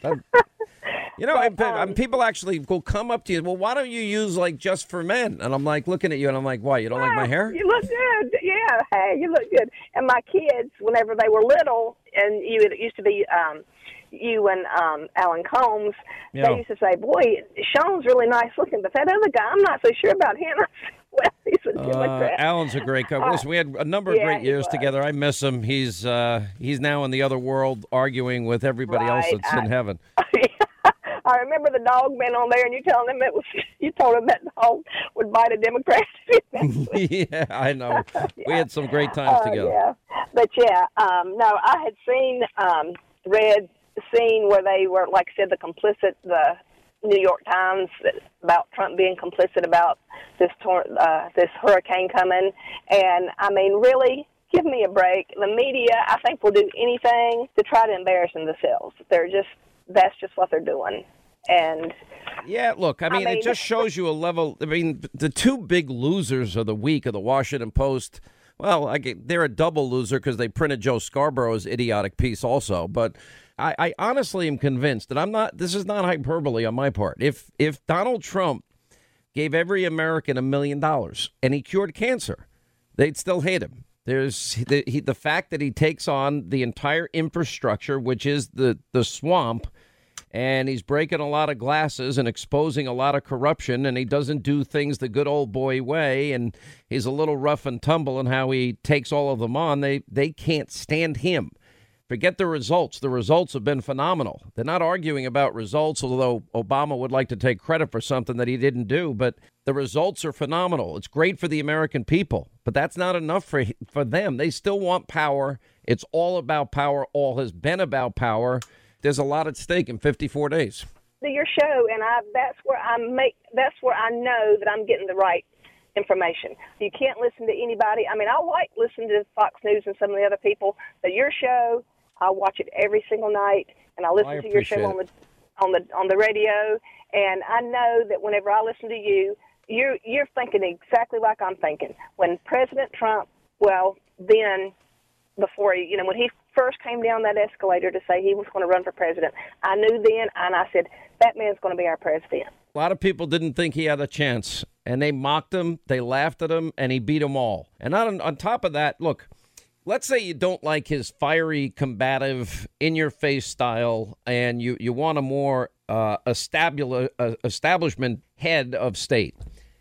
You know, people actually will come up to you, well, why don't you use, like, Just for Men? And I'm, like, looking at you, and I'm like, why, you don't like my hair? You look good. Yeah, hey, you look good. And my kids, whenever they were little, and it used to be you and Alan Combs, they used to say, boy, Sean's really nice looking, but that other guy, I'm not so sure about him. Well, he's a Democrat. Alan's a great guy. Listen, we had a number of great years together. I miss him. He's now in the other world arguing with everybody else that's in heaven. I remember the dog being on there, and you told him that dog would bite a Democrat. Yeah, I know. Yeah. We had some great times together. Yeah, but no, I had seen where they were, like I said, the New York Times about Trump being complicit about this hurricane coming, and I mean, really. Give me a break. The media, I think, will do anything to try to embarrass themselves. That's just what they're doing. And yeah, look, I mean, it just shows you a level. I mean, the two big losers of the week of the Washington Post. Well, they're a double loser because they printed Joe Scarborough's idiotic piece also. But I honestly am convinced that this is not hyperbole on my part. If Donald Trump gave every American $1 million and he cured cancer, they'd still hate him. There's the fact that he takes on the entire infrastructure, which is the swamp, and he's breaking a lot of glasses and exposing a lot of corruption, and he doesn't do things the good old boy way, and he's a little rough and tumble in how he takes all of them on. They can't stand him. Forget the results. The results have been phenomenal. They're not arguing about results, although Obama would like to take credit for something that he didn't do. But the results are phenomenal. It's great for the American people, but that's not enough for them. They still want power. It's all about power. All has been about power. There's a lot at stake in 54 days. Your show, and that's where I know that I'm getting the right information. You can't listen to anybody. I mean, I like listening to Fox News and some of the other people, but your show, I watch it every single night, and I listen to your show on the radio. And I know that whenever I listen to you, you're thinking exactly like I'm thinking. When President Trump, then before when he first came down that escalator to say he was going to run for president, I knew then, and I said that man's going to be our president. A lot of people didn't think he had a chance, and they mocked him, they laughed at him, and he beat them all. And on top of that, look. Let's say you don't like his fiery, combative, in-your-face style, and you want a more establishment head of state.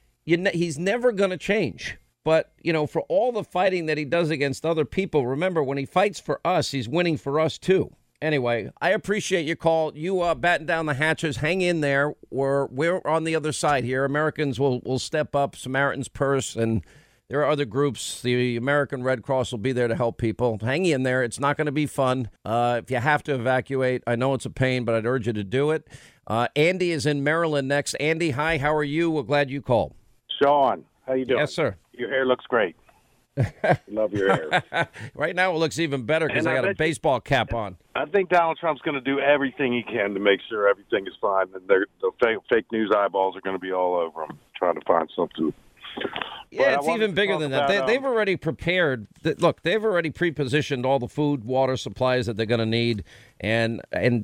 He's never going to change. But, for all the fighting that he does against other people, remember, when he fights for us, he's winning for us, too. Anyway, I appreciate your call. You batten down the hatches. Hang in there. We're on the other side here. Americans will step up. Samaritan's Purse, and there are other groups. The American Red Cross will be there to help people. Hang in there. It's not going to be fun. If you have to evacuate, I know it's a pain, but I'd urge you to do it. Andy is in Maryland next. Andy, hi. How are you? We're glad you called. Sean, how you doing? Yes, sir. Your hair looks great. Love your hair. Right now it looks even better because I got a baseball cap on. I think Donald Trump's going to do everything he can to make sure everything is fine, and the fake news eyeballs are going to be all over him trying to find something. Yeah, it's even bigger than that. They've already prepared. Look, they've already pre-positioned all the food, water supplies that they're going to need, and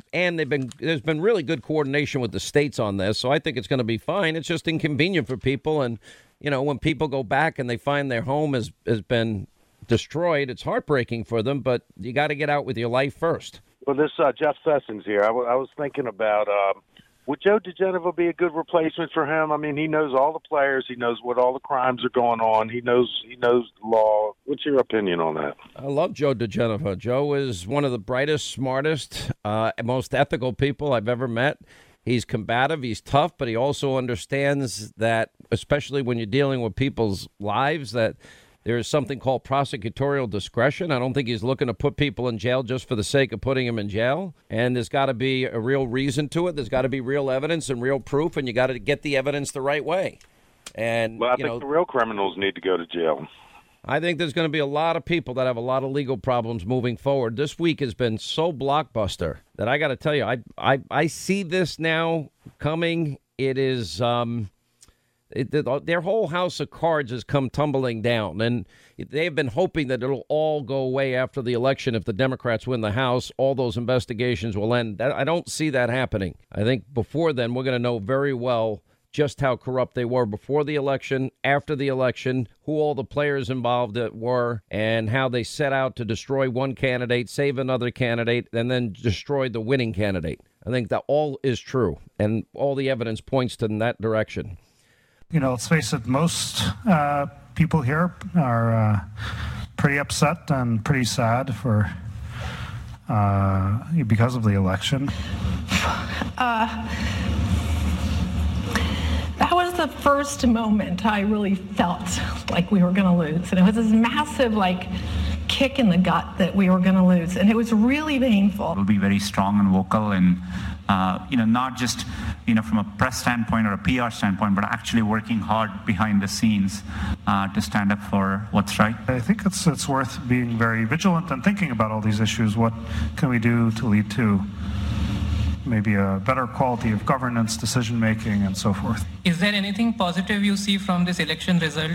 there's been really good coordination with the states on this. So I think it's going to be fine. It's just inconvenient for people, and when people go back and they find their home has been destroyed, it's heartbreaking for them. But you got to get out with your life first. Well, this Jeff Sessions here. I was thinking about. Would Joe DeGenova be a good replacement for him? I mean, he knows all the players. He knows what all the crimes are going on. He knows the law. What's your opinion on that? I love Joe DeGenova. Joe is one of the brightest, smartest, most ethical people I've ever met. He's combative. He's tough, but he also understands that, especially when you're dealing with people's lives, that there is something called prosecutorial discretion. I don't think he's looking to put people in jail just for the sake of putting them in jail. And there's got to be a real reason to it. There's got to be real evidence and real proof, and you got to get the evidence the right way. And I think the real criminals need to go to jail. I think there's going to be a lot of people that have a lot of legal problems moving forward. This week has been so blockbuster that I got to tell you, I see this now coming. It is their whole house of cards has come tumbling down, and they've been hoping that it'll all go away after the election. If the Democrats win the House, all those investigations will end. I don't see that happening. I think before then, we're going to know very well just how corrupt they were before the election, after the election, who all the players involved were, and how they set out to destroy one candidate, save another candidate, and then destroy the winning candidate. I think that all is true, and all the evidence points to in that direction. Let's face it, most people here are pretty upset and pretty sad because of the election. That was the first moment I really felt like we were going to lose. And it was this massive, kick in the gut that we were going to lose. And it was really painful. We'll be very strong and vocal and, not just, from a press standpoint or a PR standpoint, but actually working hard behind the scenes to stand up for what's right. I think it's worth being very vigilant and thinking about all these issues. What can we do to lead to maybe a better quality of governance, decision-making, and so forth? Is there anything positive you see from this election result?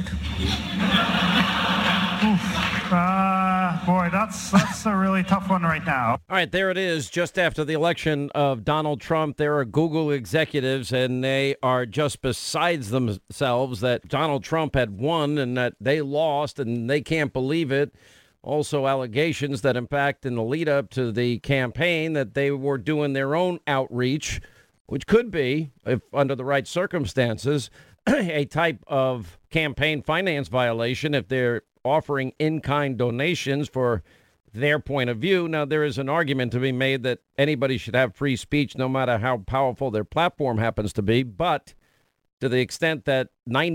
Boy, that's a really tough one right now. All right, there it is. Just after the election of Donald Trump, there are Google executives, and they are just besides themselves that Donald Trump had won and that they lost, and they can't believe it. Also allegations that, in fact, in the lead up to the campaign, that they were doing their own outreach, which could be, if under the right circumstances, a type of campaign finance violation if they're offering in-kind donations for their point of view. Now, there is an argument to be made that anybody should have free speech no matter how powerful their platform happens to be. But to the extent that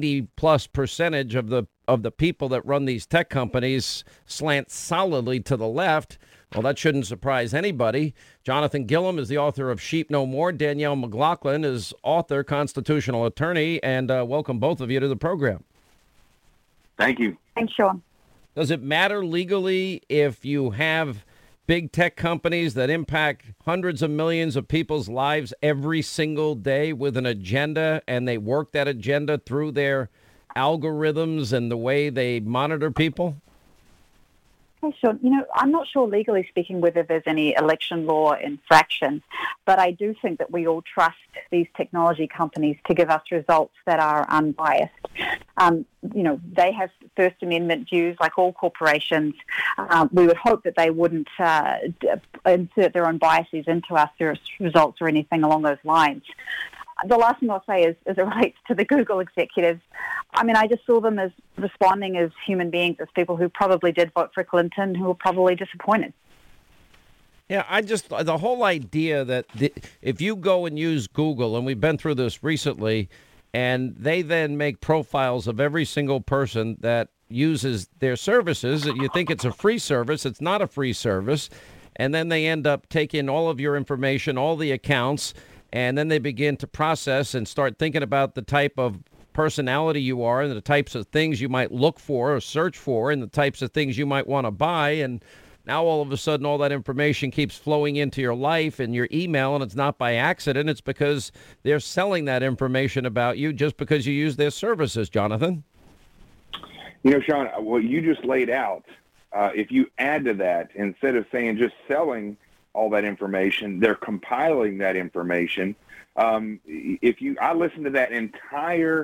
90+% of the people that run these tech companies slant solidly to the left, well, that shouldn't surprise anybody. Jonathan Gilliam is the author of Sheep No More. Danielle McLaughlin is author, constitutional attorney, and welcome both of you to the program. Thank you. Thanks, Sean. Does it matter legally if you have big tech companies that impact hundreds of millions of people's lives every single day with an agenda, and they work that agenda through their algorithms and the way they monitor people? Hey, Sean, I'm not sure legally speaking whether there's any election law infraction, but I do think that we all trust these technology companies to give us results that are unbiased. They have First Amendment views like all corporations. We would hope that they wouldn't insert their own biases into our search results or anything along those lines. The last thing I'll say is, as it relates to the Google executives, I just saw them as responding as human beings, as people who probably did vote for Clinton, who were probably disappointed. Yeah, the whole idea that if you go and use Google, and we've been through this recently, and they then make profiles of every single person that uses their services, you think it's a free service, it's not a free service, and then they end up taking all of your information, all the accounts, and then they begin to process and start thinking about the type of personality you are and the types of things you might look for or search for and the types of things you might want to buy. And now all of a sudden all that information keeps flowing into your life and your email, and it's not by accident. It's because they're selling that information about you just because you use their services, Jonathan. Sean, what you just laid out, if you add to that, instead of saying just selling all that information, they're compiling that information. I listened to that entire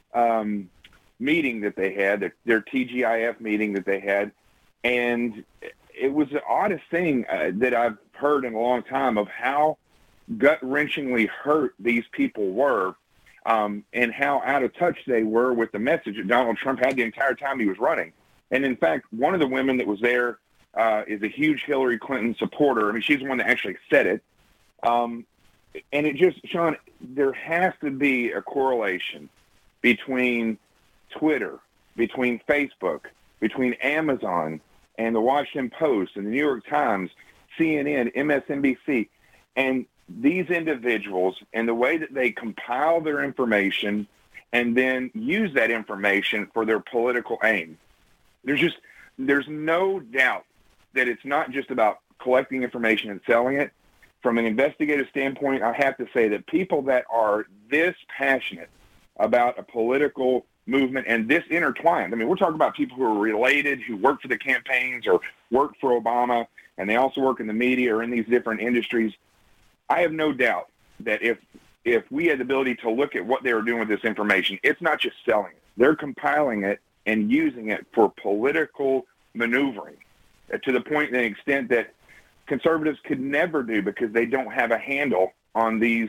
meeting that they had, their TGIF meeting that they had, and it was the oddest thing that I've heard in a long time of how gut-wrenchingly hurt these people were, and how out of touch they were with the message that Donald Trump had the entire time he was running. And in fact, one of the women that was there is a huge Hillary Clinton supporter. She's the one that actually said it. And it just, Sean, there has to be a correlation between Twitter, between Facebook, between Amazon and the Washington Post and the New York Times, CNN, MSNBC, and these individuals and the way that they compile their information and then use that information for their political aim. There's no doubt that it's not just about collecting information and selling it. From an investigative standpoint, I have to say that people that are this passionate about a political movement and this intertwined, we're talking about people who are related, who work for the campaigns or work for Obama, and they also work in the media or in these different industries. I have no doubt that if we had the ability to look at what they were doing with this information, it's not just selling it. They're compiling it and using it for political maneuvering to the point and extent that conservatives could never do because they don't have a handle on these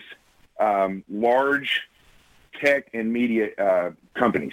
large tech and media companies.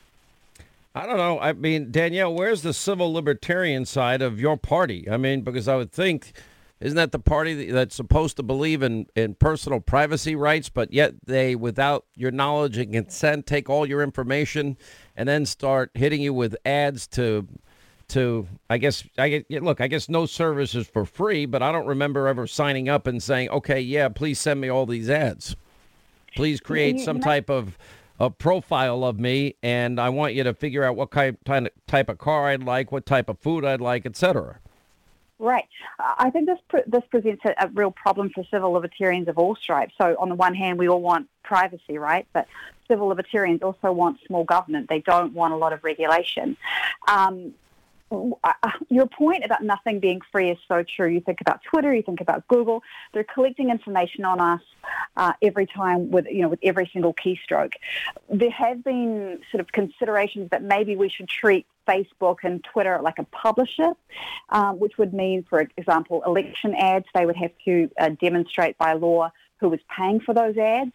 I don't know. Danielle, where's the civil libertarian side of your party? Because I would think, isn't that the party that's supposed to believe in personal privacy rights, but yet they, without your knowledge and consent, take all your information and then start hitting you with ads to I guess no service is for free, but I don't remember ever signing up and saying, okay, yeah, please send me all these ads. Please create some type of a profile of me, and I want you to figure out what type of car I'd like, what type of food I'd like, etc. Right. I think this presents a real problem for civil libertarians of all stripes. So on the one hand, we all want privacy, right? But civil libertarians also want small government. They don't want a lot of regulation. Your point about nothing being free is so true. You think about Twitter, you think about Google. They're collecting information on us every time with every single keystroke. There have been sort of considerations that maybe we should treat Facebook and Twitter like a publisher, which would mean, for example, election ads. They would have to demonstrate by law who was paying for those ads.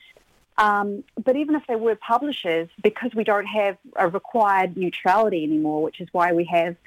But even if they were publishers, because we don't have a required neutrality anymore, which is why we have,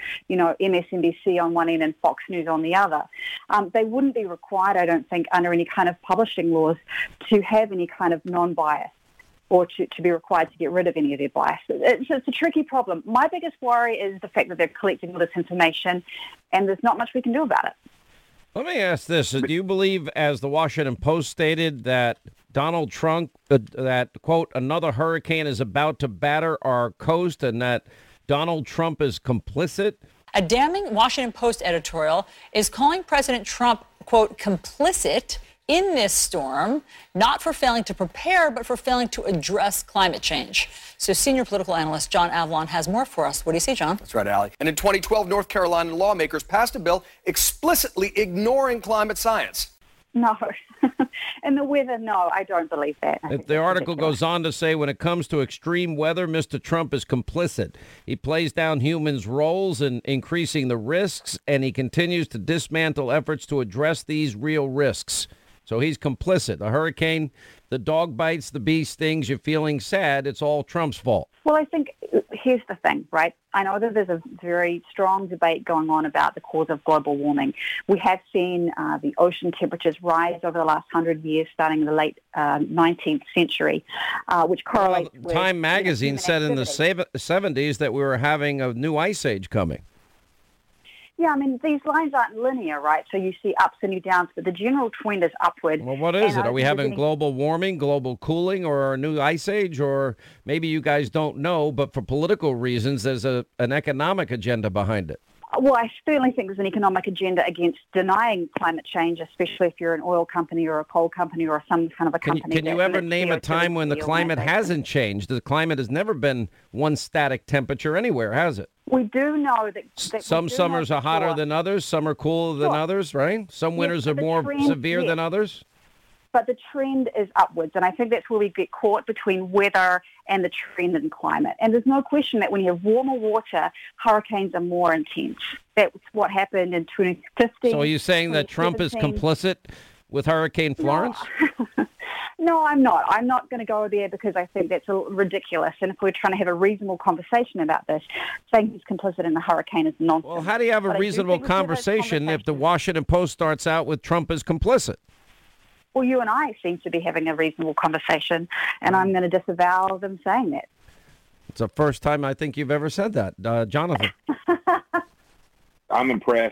MSNBC on one end and Fox News on the other, they wouldn't be required, I don't think, under any kind of publishing laws to have any kind of non-bias or to be required to get rid of any of their bias. It's a tricky problem. My biggest worry is the fact that they're collecting all this information and there's not much we can do about it. Let me ask this. Do you believe, as the Washington Post stated, that Donald Trump, that, quote, another hurricane is about to batter our coast and that Donald Trump is complicit? A damning Washington Post editorial is calling President Trump, quote, complicit in this storm, not for failing to prepare, but for failing to address climate change. So senior political analyst John Avlon has more for us. What do you see, John? That's right, Allie. And in 2012, North Carolina lawmakers passed a bill explicitly ignoring climate science. No. And the weather, no, I don't believe that. The article goes on to say when it comes to extreme weather, Mr. Trump is complicit. He plays down humans' roles in increasing the risks, and he continues to dismantle efforts to address these real risks. So he's complicit. The hurricane, the dog bites, the bee stings, you're feeling sad. It's all Trump's fault. Well, I think here's the thing, right? I know that there's a very strong debate going on about the cause of global warming. We have seen the ocean temperatures rise over the last 100 years, starting in the late 19th century, which correlates with... Time magazine said in the 70s that we were having a new ice age coming. Yeah, I mean, these lines aren't linear, right? So you see ups and downs, but the general trend is upward. Well, what is it? Are we having global warming, global cooling, or a new ice age? Or maybe you guys don't know, but for political reasons, there's an economic agenda behind it. Well, I certainly think there's an economic agenda against denying climate change, especially if you're an oil company or a coal company or some kind of a company. Can you ever name a time when the climate hasn't changed? The climate has never been one static temperature anywhere, has it? We do know that some summers are hotter than others, some are cooler than others, right? Some winters are more severe than others. But the trend is upwards, and I think that's where we get caught between weather and the trend in climate. And there's no question that when you have warmer water, hurricanes are more intense. That's what happened in 2015. So are you saying that Trump is complicit with Hurricane Florence? No, I'm not. I'm not going to go there because I think that's ridiculous. And if we're trying to have a reasonable conversation about this, saying he's complicit in the hurricane is nonsense. Well, how do you have a reasonable conversation if the Washington Post starts out with Trump is complicit? Well, you and I seem to be having a reasonable conversation, and I'm going to disavow them saying that. It's the first time I think you've ever said that, Jonathan. I'm impressed,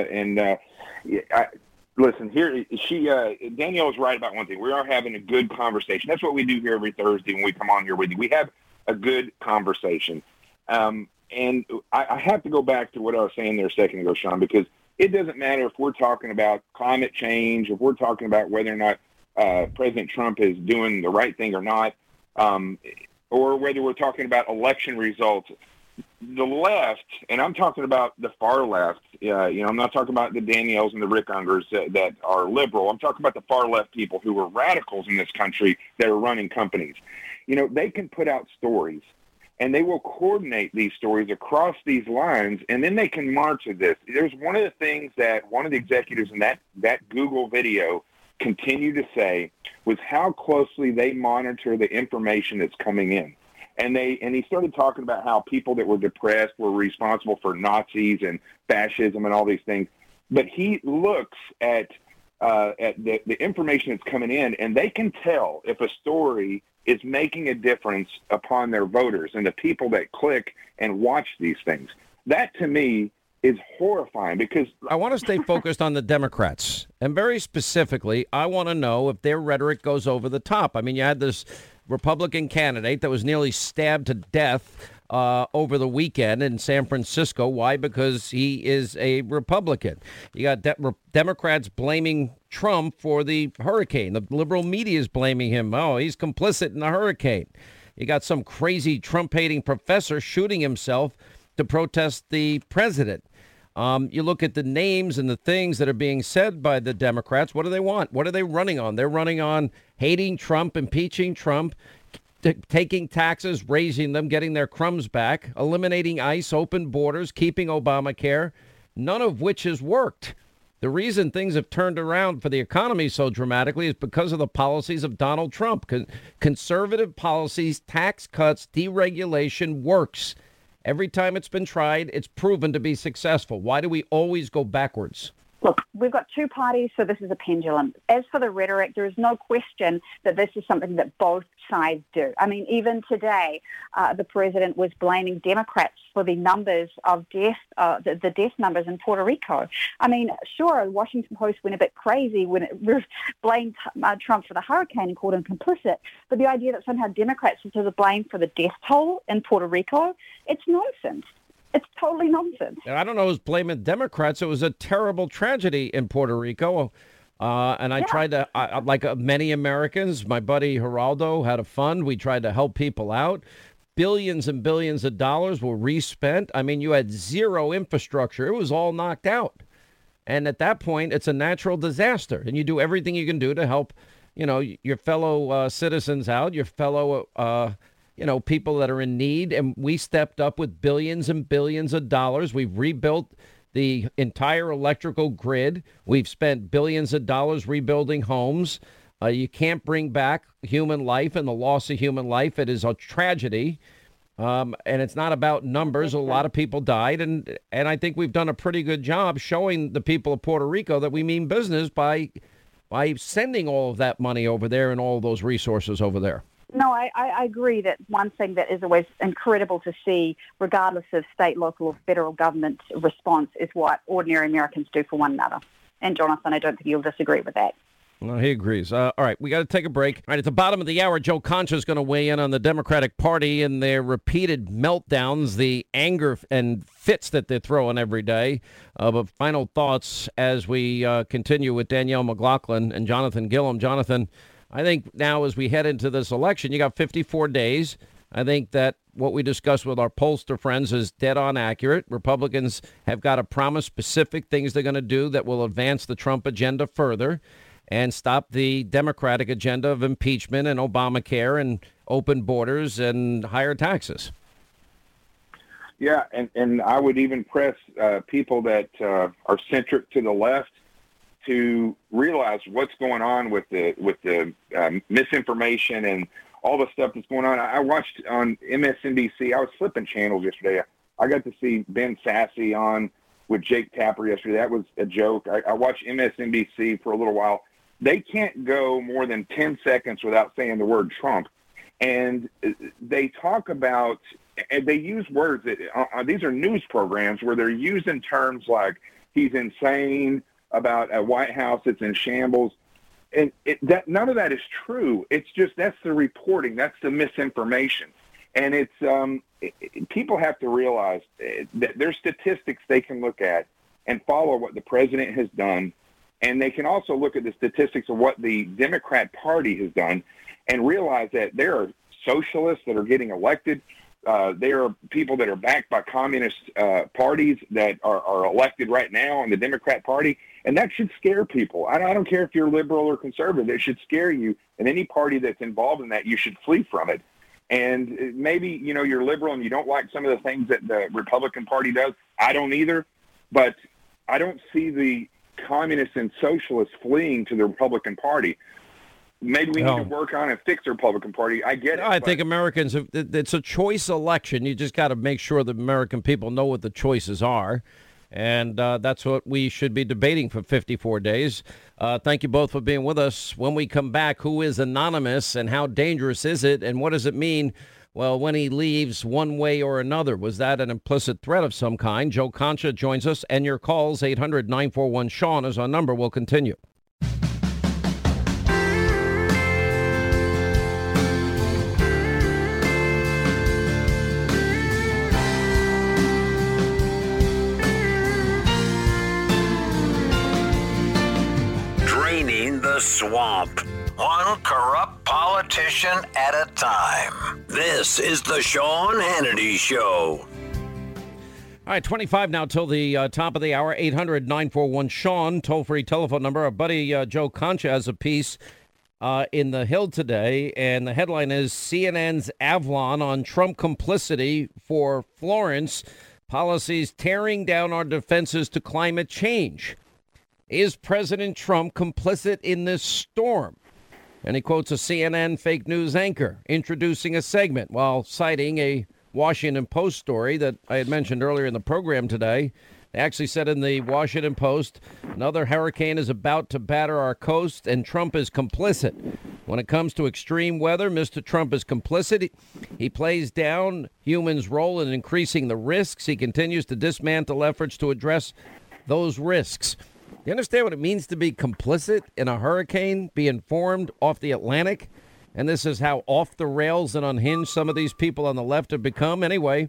listen, here Danielle is right about one thing. We are having a good conversation. That's what we do here every Thursday when we come on here with you. We have a good conversation. And I have to go back to what I was saying there a second ago, Sean, because it doesn't matter if we're talking about climate change, if we're talking about whether or not President Trump is doing the right thing or not, or whether we're talking about election results. The left, and I'm talking about the far left, I'm not talking about the Danielles and the Rick Ungers that are liberal. I'm talking about the far left people who are radicals in this country that are running companies. They can put out stories, and they will coordinate these stories across these lines, and then they can march with this. There's one of the things that one of the executives in that Google video continued to say was how closely they monitor the information that's coming in. And he started talking about how people that were depressed were responsible for Nazis and fascism and all these things. But he looks at the information that's coming in, and they can tell if a story is making a difference upon their voters and the people that click and watch these things. That, to me, is horrifying because... I want to stay focused on the Democrats. And very specifically, I want to know if their rhetoric goes over the top. I mean, you had this Republican candidate that was nearly stabbed to death over the weekend in San Francisco. Why? Because he is a Republican. You got Democrats blaming Trump for the hurricane. The liberal media is blaming him. Oh, he's complicit in the hurricane. You got some crazy Trump-hating professor shooting himself to protest the president. You look at the names and the things that are being said by the Democrats. What do they want? What are they running on? They're running on hating Trump, impeaching Trump, taking taxes, raising them, getting their crumbs back, eliminating ICE, open borders, keeping Obamacare, none of which has worked. The reason things have turned around for the economy so dramatically is because of the policies of Donald Trump. Conservative policies, tax cuts, deregulation works. Every time it's been tried, it's proven to be successful. Why do we always go backwards? Look, we've got two parties, so this is a pendulum. As for the rhetoric, there is no question that this is something that both sides do. I mean, even today, the president was blaming Democrats for the numbers of death, the death numbers in Puerto Rico. I mean, sure, the Washington Post went a bit crazy when it blamed Trump for the hurricane and called him complicit. But the idea that somehow Democrats are to blame for the death toll in Puerto Rico, it's nonsense. It's totally nonsense. I don't know who's blaming Democrats. It was a terrible tragedy in Puerto Rico. And I tried to, like many Americans, my buddy Geraldo had a fund. We tried to help people out. Billions and billions of dollars were respent. I mean, you had zero infrastructure. It was all knocked out. And at that point, it's a natural disaster. And you do everything you can do to help, you know, your fellow citizens out, your fellow people that are in need. And we stepped up with billions and billions of dollars. We've rebuilt the entire electrical grid. We've spent billions of dollars rebuilding homes. You can't bring back human life and the loss of human life. It is a tragedy. And it's not about numbers. A lot of people died. And I think we've done a pretty good job showing the people of Puerto Rico that we mean business by sending all of that money over there and all of those resources over there. No, I agree that one thing that is always incredible to see, regardless of state, local, or federal government response, is what ordinary Americans do for one another. And, Jonathan, I don't think you'll disagree with that. Well, he agrees. All right, we got to take a break. All right, at the bottom of the hour, Joe Concha is going to weigh in on the Democratic Party and their repeated meltdowns, the anger and fits that they're throwing every day. But final thoughts as we continue with Danielle McLaughlin and Jonathan Gilliam. Jonathan, I think now as we head into this election, you got 54 days. I think that what we discussed with our pollster friends is dead on accurate. Republicans have got to promise specific things they're going to do that will advance the Trump agenda further and stop the Democratic agenda of impeachment and Obamacare and open borders and higher taxes. Yeah, and I would even press people that are centric to the left to realize what's going on with the misinformation and all the stuff that's going on. I watched on MSNBC. I was flipping channels yesterday. I got to see Ben Sasse on with Jake Tapper yesterday. That was a joke. I watched MSNBC for a little while. They can't go more than 10 seconds without saying the word Trump. And they talk about, and they use words that these are news programs where they're using terms like he's insane, about a White House that's in shambles. And that none of that is true. It's just that's the reporting. That's the misinformation. And it's people have to realize that there's statistics they can look at and follow what the president has done. And they can also look at the statistics of what the Democrat Party has done and realize that there are socialists that are getting elected. There are people that are backed by communist parties that are elected right now in the Democrat Party. And that should scare people. I don't care if you're liberal or conservative. It should scare you. And any party that's involved in that, you should flee from it. And maybe, you're liberal and you don't like some of the things that the Republican Party does. I don't either. But I don't see the communists and socialists fleeing to the Republican Party. Maybe we need to work on and fix the Republican Party. I get it. I think Americans, it's a choice election. You just got to make sure the American people know what the choices are. And that's what we should be debating for 54 days. Thank you both for being with us. When we come back, who is anonymous and how dangerous is it? And what does it mean? Well, when he leaves one way or another, was that an implicit threat of some kind? Joe Concha joins us, and your calls, 800-941-SEAN is our number. We'll continue. The swamp. One corrupt politician at a time. This is the Sean Hannity Show. All right, 25 now till the top of the hour, 800-941-SEAN, toll-free telephone number. Our buddy Joe Concha has a piece in The Hill today, and the headline is CNN's Avalon on Trump complicity for Florence, policies tearing down our defenses to climate change. Is President Trump complicit in this storm? And he quotes a CNN fake news anchor introducing a segment while citing a Washington Post story that I had mentioned earlier in the program today. They actually said in the Washington Post, another hurricane is about to batter our coast and Trump is complicit. When it comes to extreme weather, Mr. Trump is complicit. He plays down humans' role in increasing the risks. He continues to dismantle efforts to address those risks. You understand what it means to be complicit in a hurricane being formed off the Atlantic? And this is how off the rails and unhinged some of these people on the left have become. Anyway,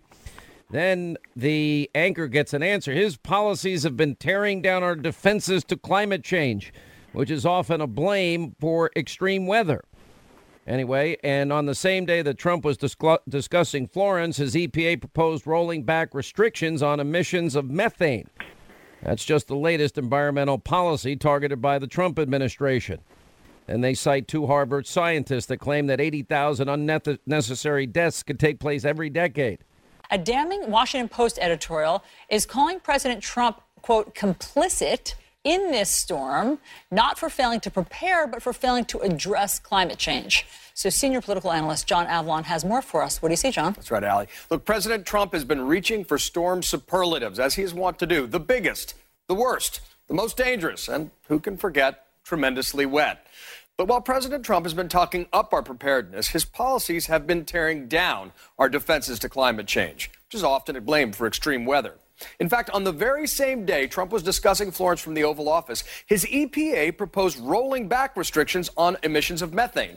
then the anchor gets an answer. His policies have been tearing down our defenses to climate change, which is often a blame for extreme weather. Anyway, and on the same day that Trump was discussing Florence, his EPA proposed rolling back restrictions on emissions of methane. That's just the latest environmental policy targeted by the Trump administration. And they cite two Harvard scientists that claim that 80,000 unnecessary deaths could take place every decade. A damning Washington Post editorial is calling President Trump, quote, complicit in this storm, not for failing to prepare, but for failing to address climate change. So senior political analyst John Avlon has more for us. What do you see, John? That's right, Allie. Look, President Trump has been reaching for storm superlatives, as he is wont to do. The biggest, the worst, the most dangerous, and who can forget, tremendously wet. But while President Trump has been talking up our preparedness, his policies have been tearing down our defenses to climate change, which is often blamed for extreme weather. In fact, on the very same day Trump was discussing Florence from the Oval Office, his EPA proposed rolling back restrictions on emissions of methane.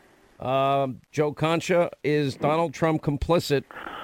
Joe Concha, is Donald Trump complicit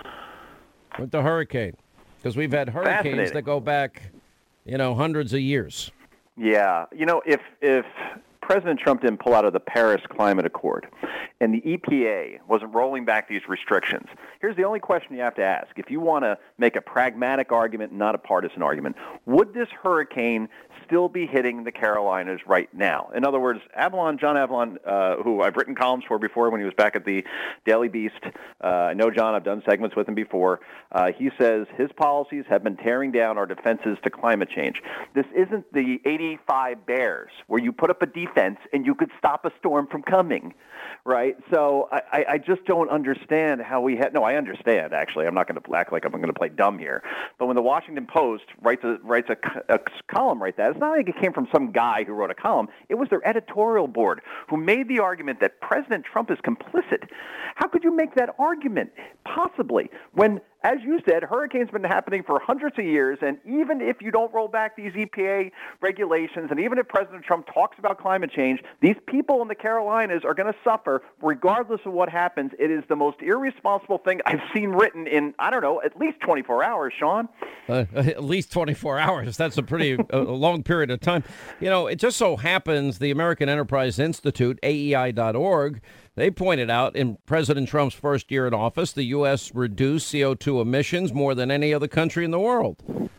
with the hurricane? Because we've had hurricanes that go back, hundreds of years. Yeah. If President Trump didn't pull out of the Paris Climate Accord and the EPA wasn't rolling back these restrictions, here's the only question you have to ask. If you want to make a pragmatic argument, not a partisan argument, would this hurricane still be hitting the Carolinas right now? In other words, John Avlon, who I've written columns for before when he was back at the Daily Beast, I know John, I've done segments with him before, he says his policies have been tearing down our defenses to climate change. This isn't the 85 Bears where you put up a defense and you could stop a storm from coming, right? So I just don't understand how we had. No, I understand, actually. I'm not going to act like I'm going to play dumb here. But when the Washington Post writes a column like that, it's not like it came from some guy who wrote a column. It was their editorial board who made the argument that President Trump is complicit. How could you make that argument, possibly, when, as you said, hurricanes have been happening for hundreds of years, and even if you don't roll back these EPA regulations, and even if President Trump talks about climate change, these people in the Carolinas are going to suffer regardless of what happens. It is the most irresponsible thing I've seen written in, at least 24 hours, Sean. At least 24 hours. That's a pretty long period of time. It just so happens the American Enterprise Institute, AEI.org, they pointed out in President Trump's first year in office, the U.S. reduced CO2 emissions more than any other country in the world.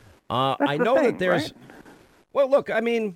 I know that there's... Right? Well, look,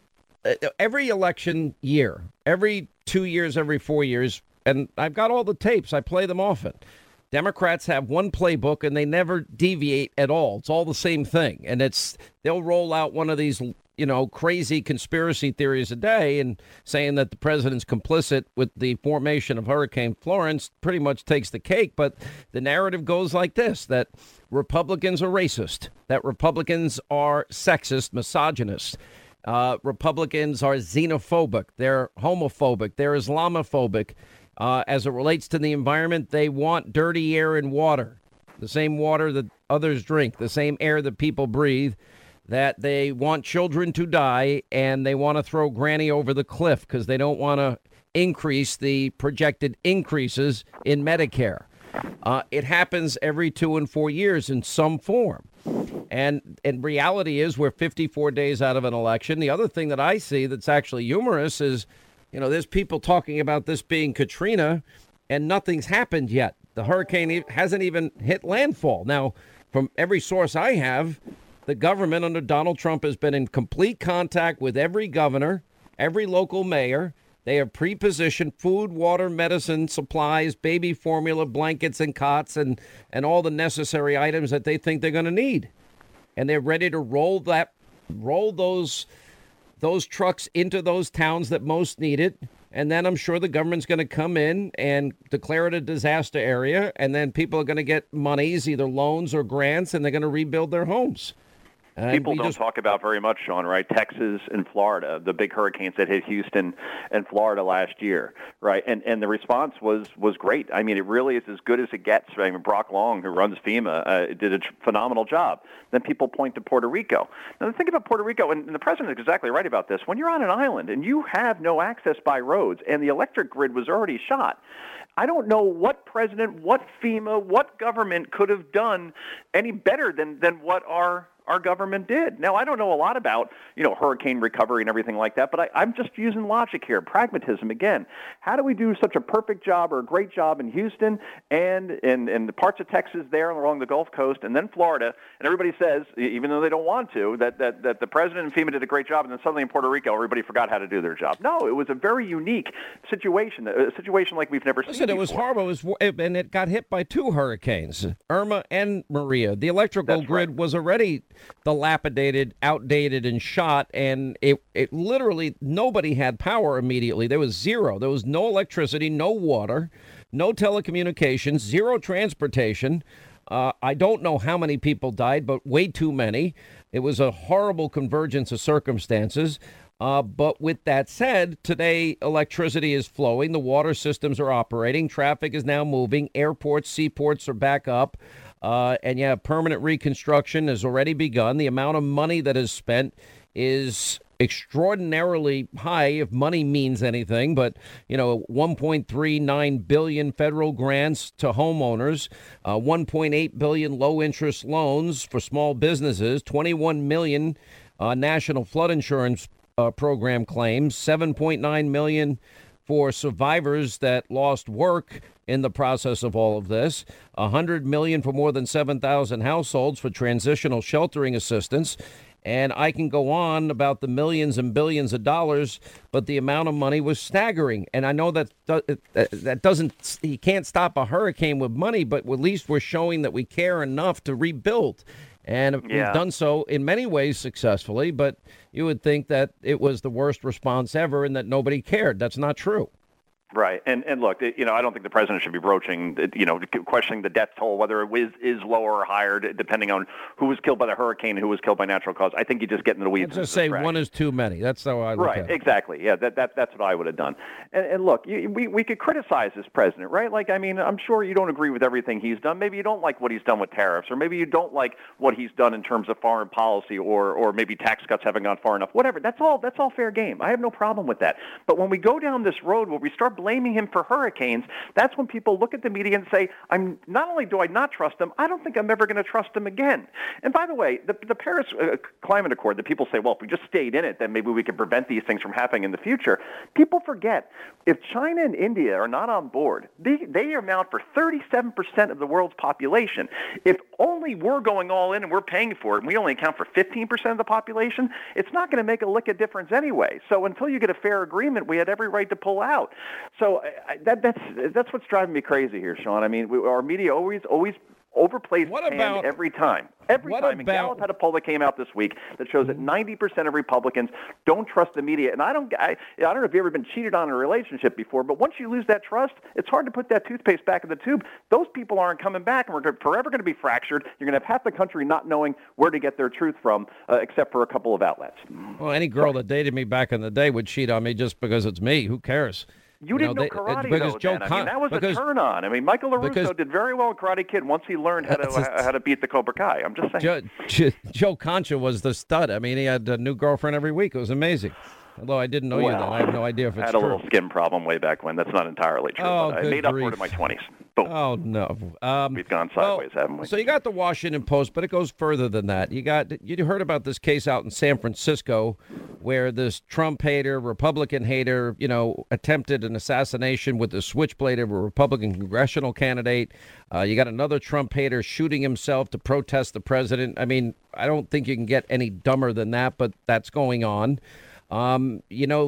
every election year, every 2 years, every 4 years, and I've got all the tapes. I play them often. Democrats have one playbook and they never deviate at all. It's all the same thing. And they'll roll out one of these crazy conspiracy theories a day, and saying that the president's complicit with the formation of Hurricane Florence pretty much takes the cake. But the narrative goes like this, that Republicans are racist, that Republicans are sexist, misogynist. Republicans are xenophobic. They're homophobic. They're Islamophobic. As it relates to the environment, they want dirty air and water, the same water that others drink, the same air that people breathe, that they want children to die, and they want to throw Granny over the cliff because they don't want to increase the projected increases in Medicare. It happens every 2 and 4 years in some form. And reality is we're 54 days out of an election. The other thing that I see that's actually humorous is, there's people talking about this being Katrina, and nothing's happened yet. The hurricane hasn't even hit landfall. Now, from every source I have, the government under Donald Trump has been in complete contact with every governor, every local mayor. They have pre-positioned food, water, medicine, supplies, baby formula, blankets and cots, and all the necessary items that they think they're going to need. And they're ready to roll those trucks into those towns that most need it. And then I'm sure the government's going to come in and declare it a disaster area. And then people are going to get monies, either loans or grants, and they're going to rebuild their homes. People don't talk about very much, Sean, right? Texas and Florida, the big hurricanes that hit Houston and Florida last year, right? And the response was great. I mean, it really is as good as it gets. I mean, Brock Long, who runs FEMA, did a phenomenal job. Then people point to Puerto Rico. Now, the thing about Puerto Rico, and the president is exactly right about this, when you're on an island and you have no access by roads and the electric grid was already shot, I don't know what president, what FEMA, what government could have done any better than what our government did. Now, I don't know a lot about, hurricane recovery and everything like that, but I'm just using logic here, pragmatism again. How do we do such a perfect job or a great job in Houston and in the parts of Texas there along the Gulf Coast and then Florida, and everybody says, even though they don't want to, that the president and FEMA did a great job, and then suddenly in Puerto Rico, everybody forgot how to do their job. No, it was a very unique situation, a situation like we've never seen before. It was horrible, and it got hit by two hurricanes, Irma and Maria. The electrical grid was already dilapidated, outdated, and shot, and it literally, nobody had power immediately. There was zero. There was no electricity, no water, no telecommunications, zero transportation. I don't know how many people died, but way too many. It was a horrible convergence of circumstances. But with that said, today electricity is flowing. The water systems are operating. Traffic is now moving. Airports, seaports are back up. And permanent reconstruction has already begun. The amount of money that is spent is extraordinarily high, if money means anything, but, $1.39 billion federal grants to homeowners, $1.8 billion low-interest loans for small businesses, $21 million national flood insurance program claims, $7.9 million for survivors that lost work in the process of all of this, $100 million for more than 7,000 households for transitional sheltering assistance. And I can go on about the millions and billions of dollars, but the amount of money was staggering. And I know that doesn't, you can't stop a hurricane with money, but at least we're showing that we care enough to rebuild. And we've done so in many ways successfully, but you would think that it was the worst response ever and that nobody cared. That's not true. Right. And look, I don't think the president should be broaching, questioning the death toll, whether it is lower or higher, depending on who was killed by the hurricane, who was killed by natural cause. I think you just get into the weeds. Let's just say one is too many. That's how I look at it. Right. Exactly. Yeah, that's what I would have done. And look, we could criticize this president, right? Like, I mean, I'm sure you don't agree with everything he's done. Maybe you don't like what he's done with tariffs, or maybe you don't like what he's done in terms of foreign policy, or maybe tax cuts haven't gone far enough. Whatever. That's all fair game. I have no problem with that. But when we go down this road where we start blaming him for hurricanes, that's when people look at the media and say, not only do I not trust him, I don't think I'm ever going to trust him again. And by the way, the Paris Climate Accord that people say, well, if we just stayed in it, then maybe we could prevent these things from happening in the future. People forget, if China and India are not on board, they amount for 37% of the world's population. If only we're going all in and we're paying for it, and we only account for 15% of the population, it's not going to make a lick of difference anyway. So until you get a fair agreement, we had every right to pull out. So that's what's driving me crazy here, Sean. I mean, our media always overplays every time. Every time. And Gallup had a poll that came out this week that shows that 90% of Republicans don't trust the media. And I don't know if you've ever been cheated on in a relationship before, but once you lose that trust, it's hard to put that toothpaste back in the tube. Those people aren't coming back, and we're forever going to be fractured. You're going to have half the country not knowing where to get their truth from, except for a couple of outlets. Well, any girl that dated me back in the day would cheat on me just because it's me. Who cares? You didn't know karate, though, then. I mean, that was a turn-on. I mean, Michael LaRusso did very well in Karate Kid once he learned how to beat the Cobra Kai. I'm just saying. Joe Concha was the stud. I mean, he had a new girlfriend every week. It was amazing. Although I didn't know you then. I have no idea if it's true. I had a little skin problem way back when. That's not entirely true. Oh, I made up for it in my 20s. Oh, no. We've gone sideways, haven't we? So you got the Washington Post, but it goes further than that. You heard about this case out in San Francisco where this Trump hater, Republican hater, attempted an assassination with the switchblade of a Republican congressional candidate. You got another Trump hater shooting himself to protest the president. I mean, I don't think you can get any dumber than that, but that's going on. Listen,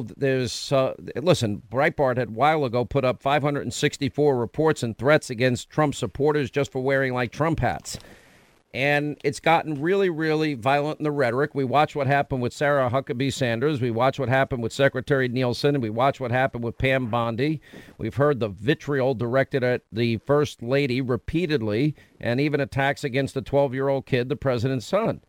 Breitbart had a while ago put up 564 reports and threats against Trump supporters just for wearing like Trump hats. And it's gotten really, really violent in the rhetoric. We watch what happened with Sarah Huckabee Sanders. We watch what happened with Secretary Nielsen. And we watch what happened with Pam Bondi. We've heard the vitriol directed at the First Lady repeatedly, and even attacks against the 12-year-old kid, the president's son.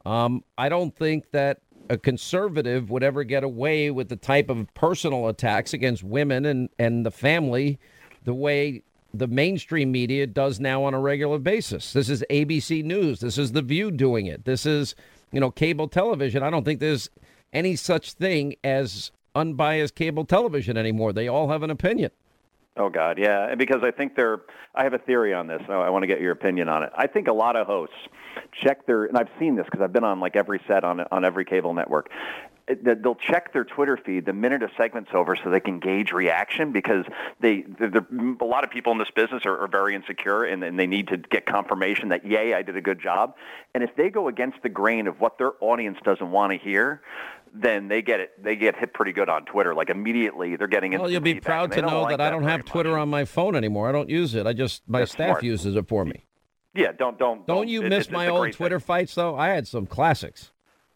I don't think that a conservative would ever get away with the type of personal attacks against women and the family the way the mainstream media does now on a regular basis. This is ABC News. This is The View doing it. This is, cable television. I don't think there's any such thing as unbiased cable television anymore. They all have an opinion. Oh, God, yeah. And because I think I have a theory on this. So I want to get your opinion on it. I think a lot of hosts check and I've seen this because I've been on like every set on every cable network. They'll check their Twitter feed the minute a segment's over so they can gauge reaction, because a lot of people in this business are very insecure and they need to get confirmation that, yay, I did a good job. And if they go against the grain of what their audience doesn't want to hear, then they get hit pretty good on Twitter. Like immediately they're getting into. Well, you'll be proud to know that I don't have Twitter on my phone anymore. I don't use it. My staff uses it for me. Yeah, don't you miss my old Twitter fights though? I had some classics.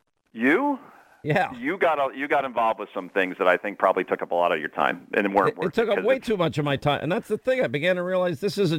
You? Yeah. You got involved with some things that I think probably took up a lot of your time and weren't worth it. Took up way too much of my time, and that's the thing. I began to realize this is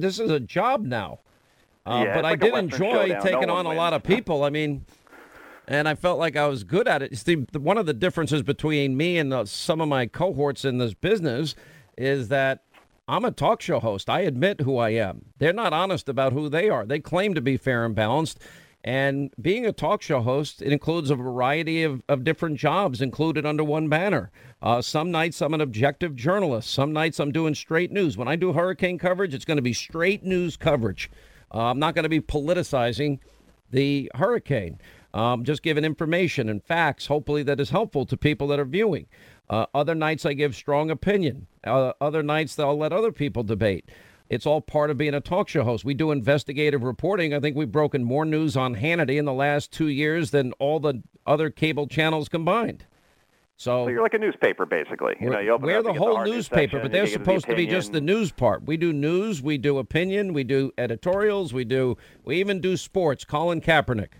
a job now. But I did enjoy taking on a lot of people. I mean. And I felt like I was good at it. See, one of the differences between me and some of my cohorts in this business is that I'm a talk show host. I admit who I am. They're not honest about who they are. They claim to be fair and balanced. And being a talk show host, it includes a variety of different jobs included under one banner. Some nights I'm an objective journalist. Some nights I'm doing straight news. When I do hurricane coverage, it's going to be straight news coverage. I'm not going to be politicizing the hurricane. Just giving information and facts, hopefully that is helpful to people that are viewing. Other nights I give strong opinion. Other nights I'll let other people debate. It's all part of being a talk show host. We do investigative reporting. I think we've broken more news on Hannity in the last 2 years than all the other cable channels combined. So you're like a newspaper, basically. You open we're up, the whole newspaper, but they're supposed to be just the news part. We do news, we do opinion, we do editorials, we even do sports. Colin Kaepernick.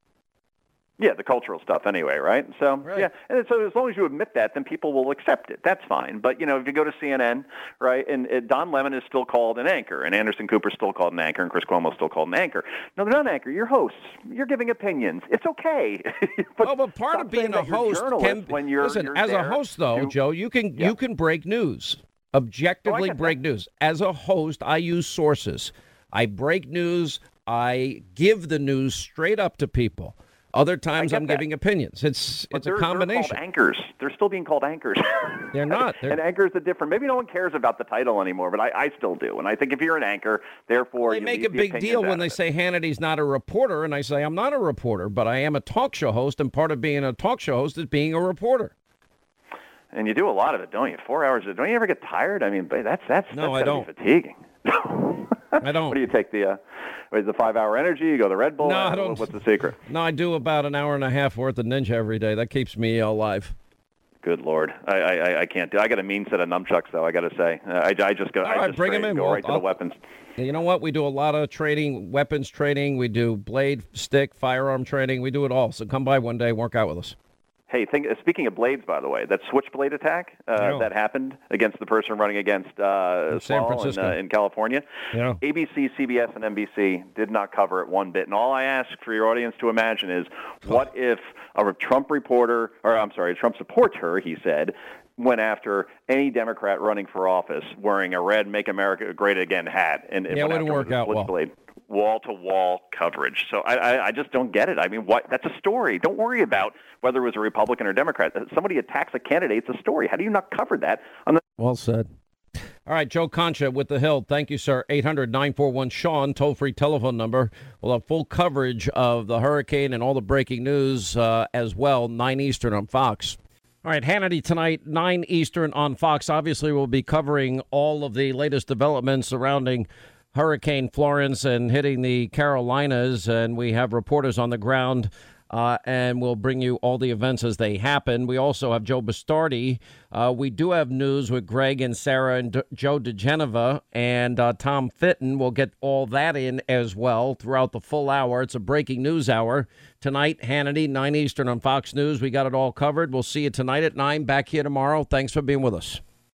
Yeah, the cultural stuff anyway, right? So, right. Yeah, and so as long as you admit that, then people will accept it. That's fine. But, if you go to CNN, right, and Don Lemon is still called an anchor, and Anderson Cooper's still called an anchor, and Chris Cuomo's still called an anchor. No, they're not an anchor. You're hosts. You're giving opinions. It's okay. but part of being a host can – listen, as a host, though, Joe, you can break news, objectively break news. As a host, I use sources. I break news. I give the news straight up to people. Other times I'm giving opinions. It's a combination. They're called anchors. They're still being called anchors. They're not. And anchors are different. Maybe no one cares about the title anymore, but I still do. And I think if you're an anchor, therefore they make a big deal when they say Hannity's not a reporter, and I say I'm not a reporter, but I am a talk show host, and part of being a talk show host is being a reporter. And you do a lot of it, don't you? 4 hours. Don't you ever get tired? I mean, that's I don't. Fatiguing. I don't. What do you take, the 5-hour energy? You go the Red Bull? No, I don't. What's the secret? No, I do about an hour and a half worth of Ninja every day. That keeps me alive. Good Lord. I can't do. I got a mean set of nunchucks, though, I got to say. I just go. All right, bring them in. Go right to the weapons. You know what? We do a lot of training, weapons training. We do blade, stick, firearm training. We do it all. So come by one day and work out with us. Hey, speaking of blades, by the way, that switchblade attack that happened against the person running against San Francisco in California, ABC, CBS, and NBC did not cover it one bit. And all I ask for your audience to imagine is, what if a Trump supporter, he said, went after any Democrat running for office wearing a red "Make America Great Again" hat, and it wouldn't work out well. Wall-to-wall coverage. So I just don't get it. I mean, that's a story. Don't worry about whether it was a Republican or Democrat. Somebody attacks a candidate, it's a story. How do you not cover that? Well said. All right, Joe Concha with The Hill. Thank you, sir. 800-941-SEAN, toll-free telephone number. We'll have full coverage of the hurricane and all the breaking news as well, 9 Eastern on Fox. All right, Hannity tonight, 9 Eastern on Fox. Obviously, we'll be covering all of the latest developments surrounding Hurricane Florence and hitting the Carolinas, and we have reporters on the ground, and we'll bring you all the events as they happen. We also have Joe Bastardi. We do have news with Greg and Sarah and Joe DeGeneva and Tom Fitton. We'll get all that in as well throughout the full hour. It's a breaking news hour. Tonight, Hannity, 9 Eastern on Fox News. We got it all covered. We'll see you tonight at 9. Back here tomorrow. Thanks for being with us.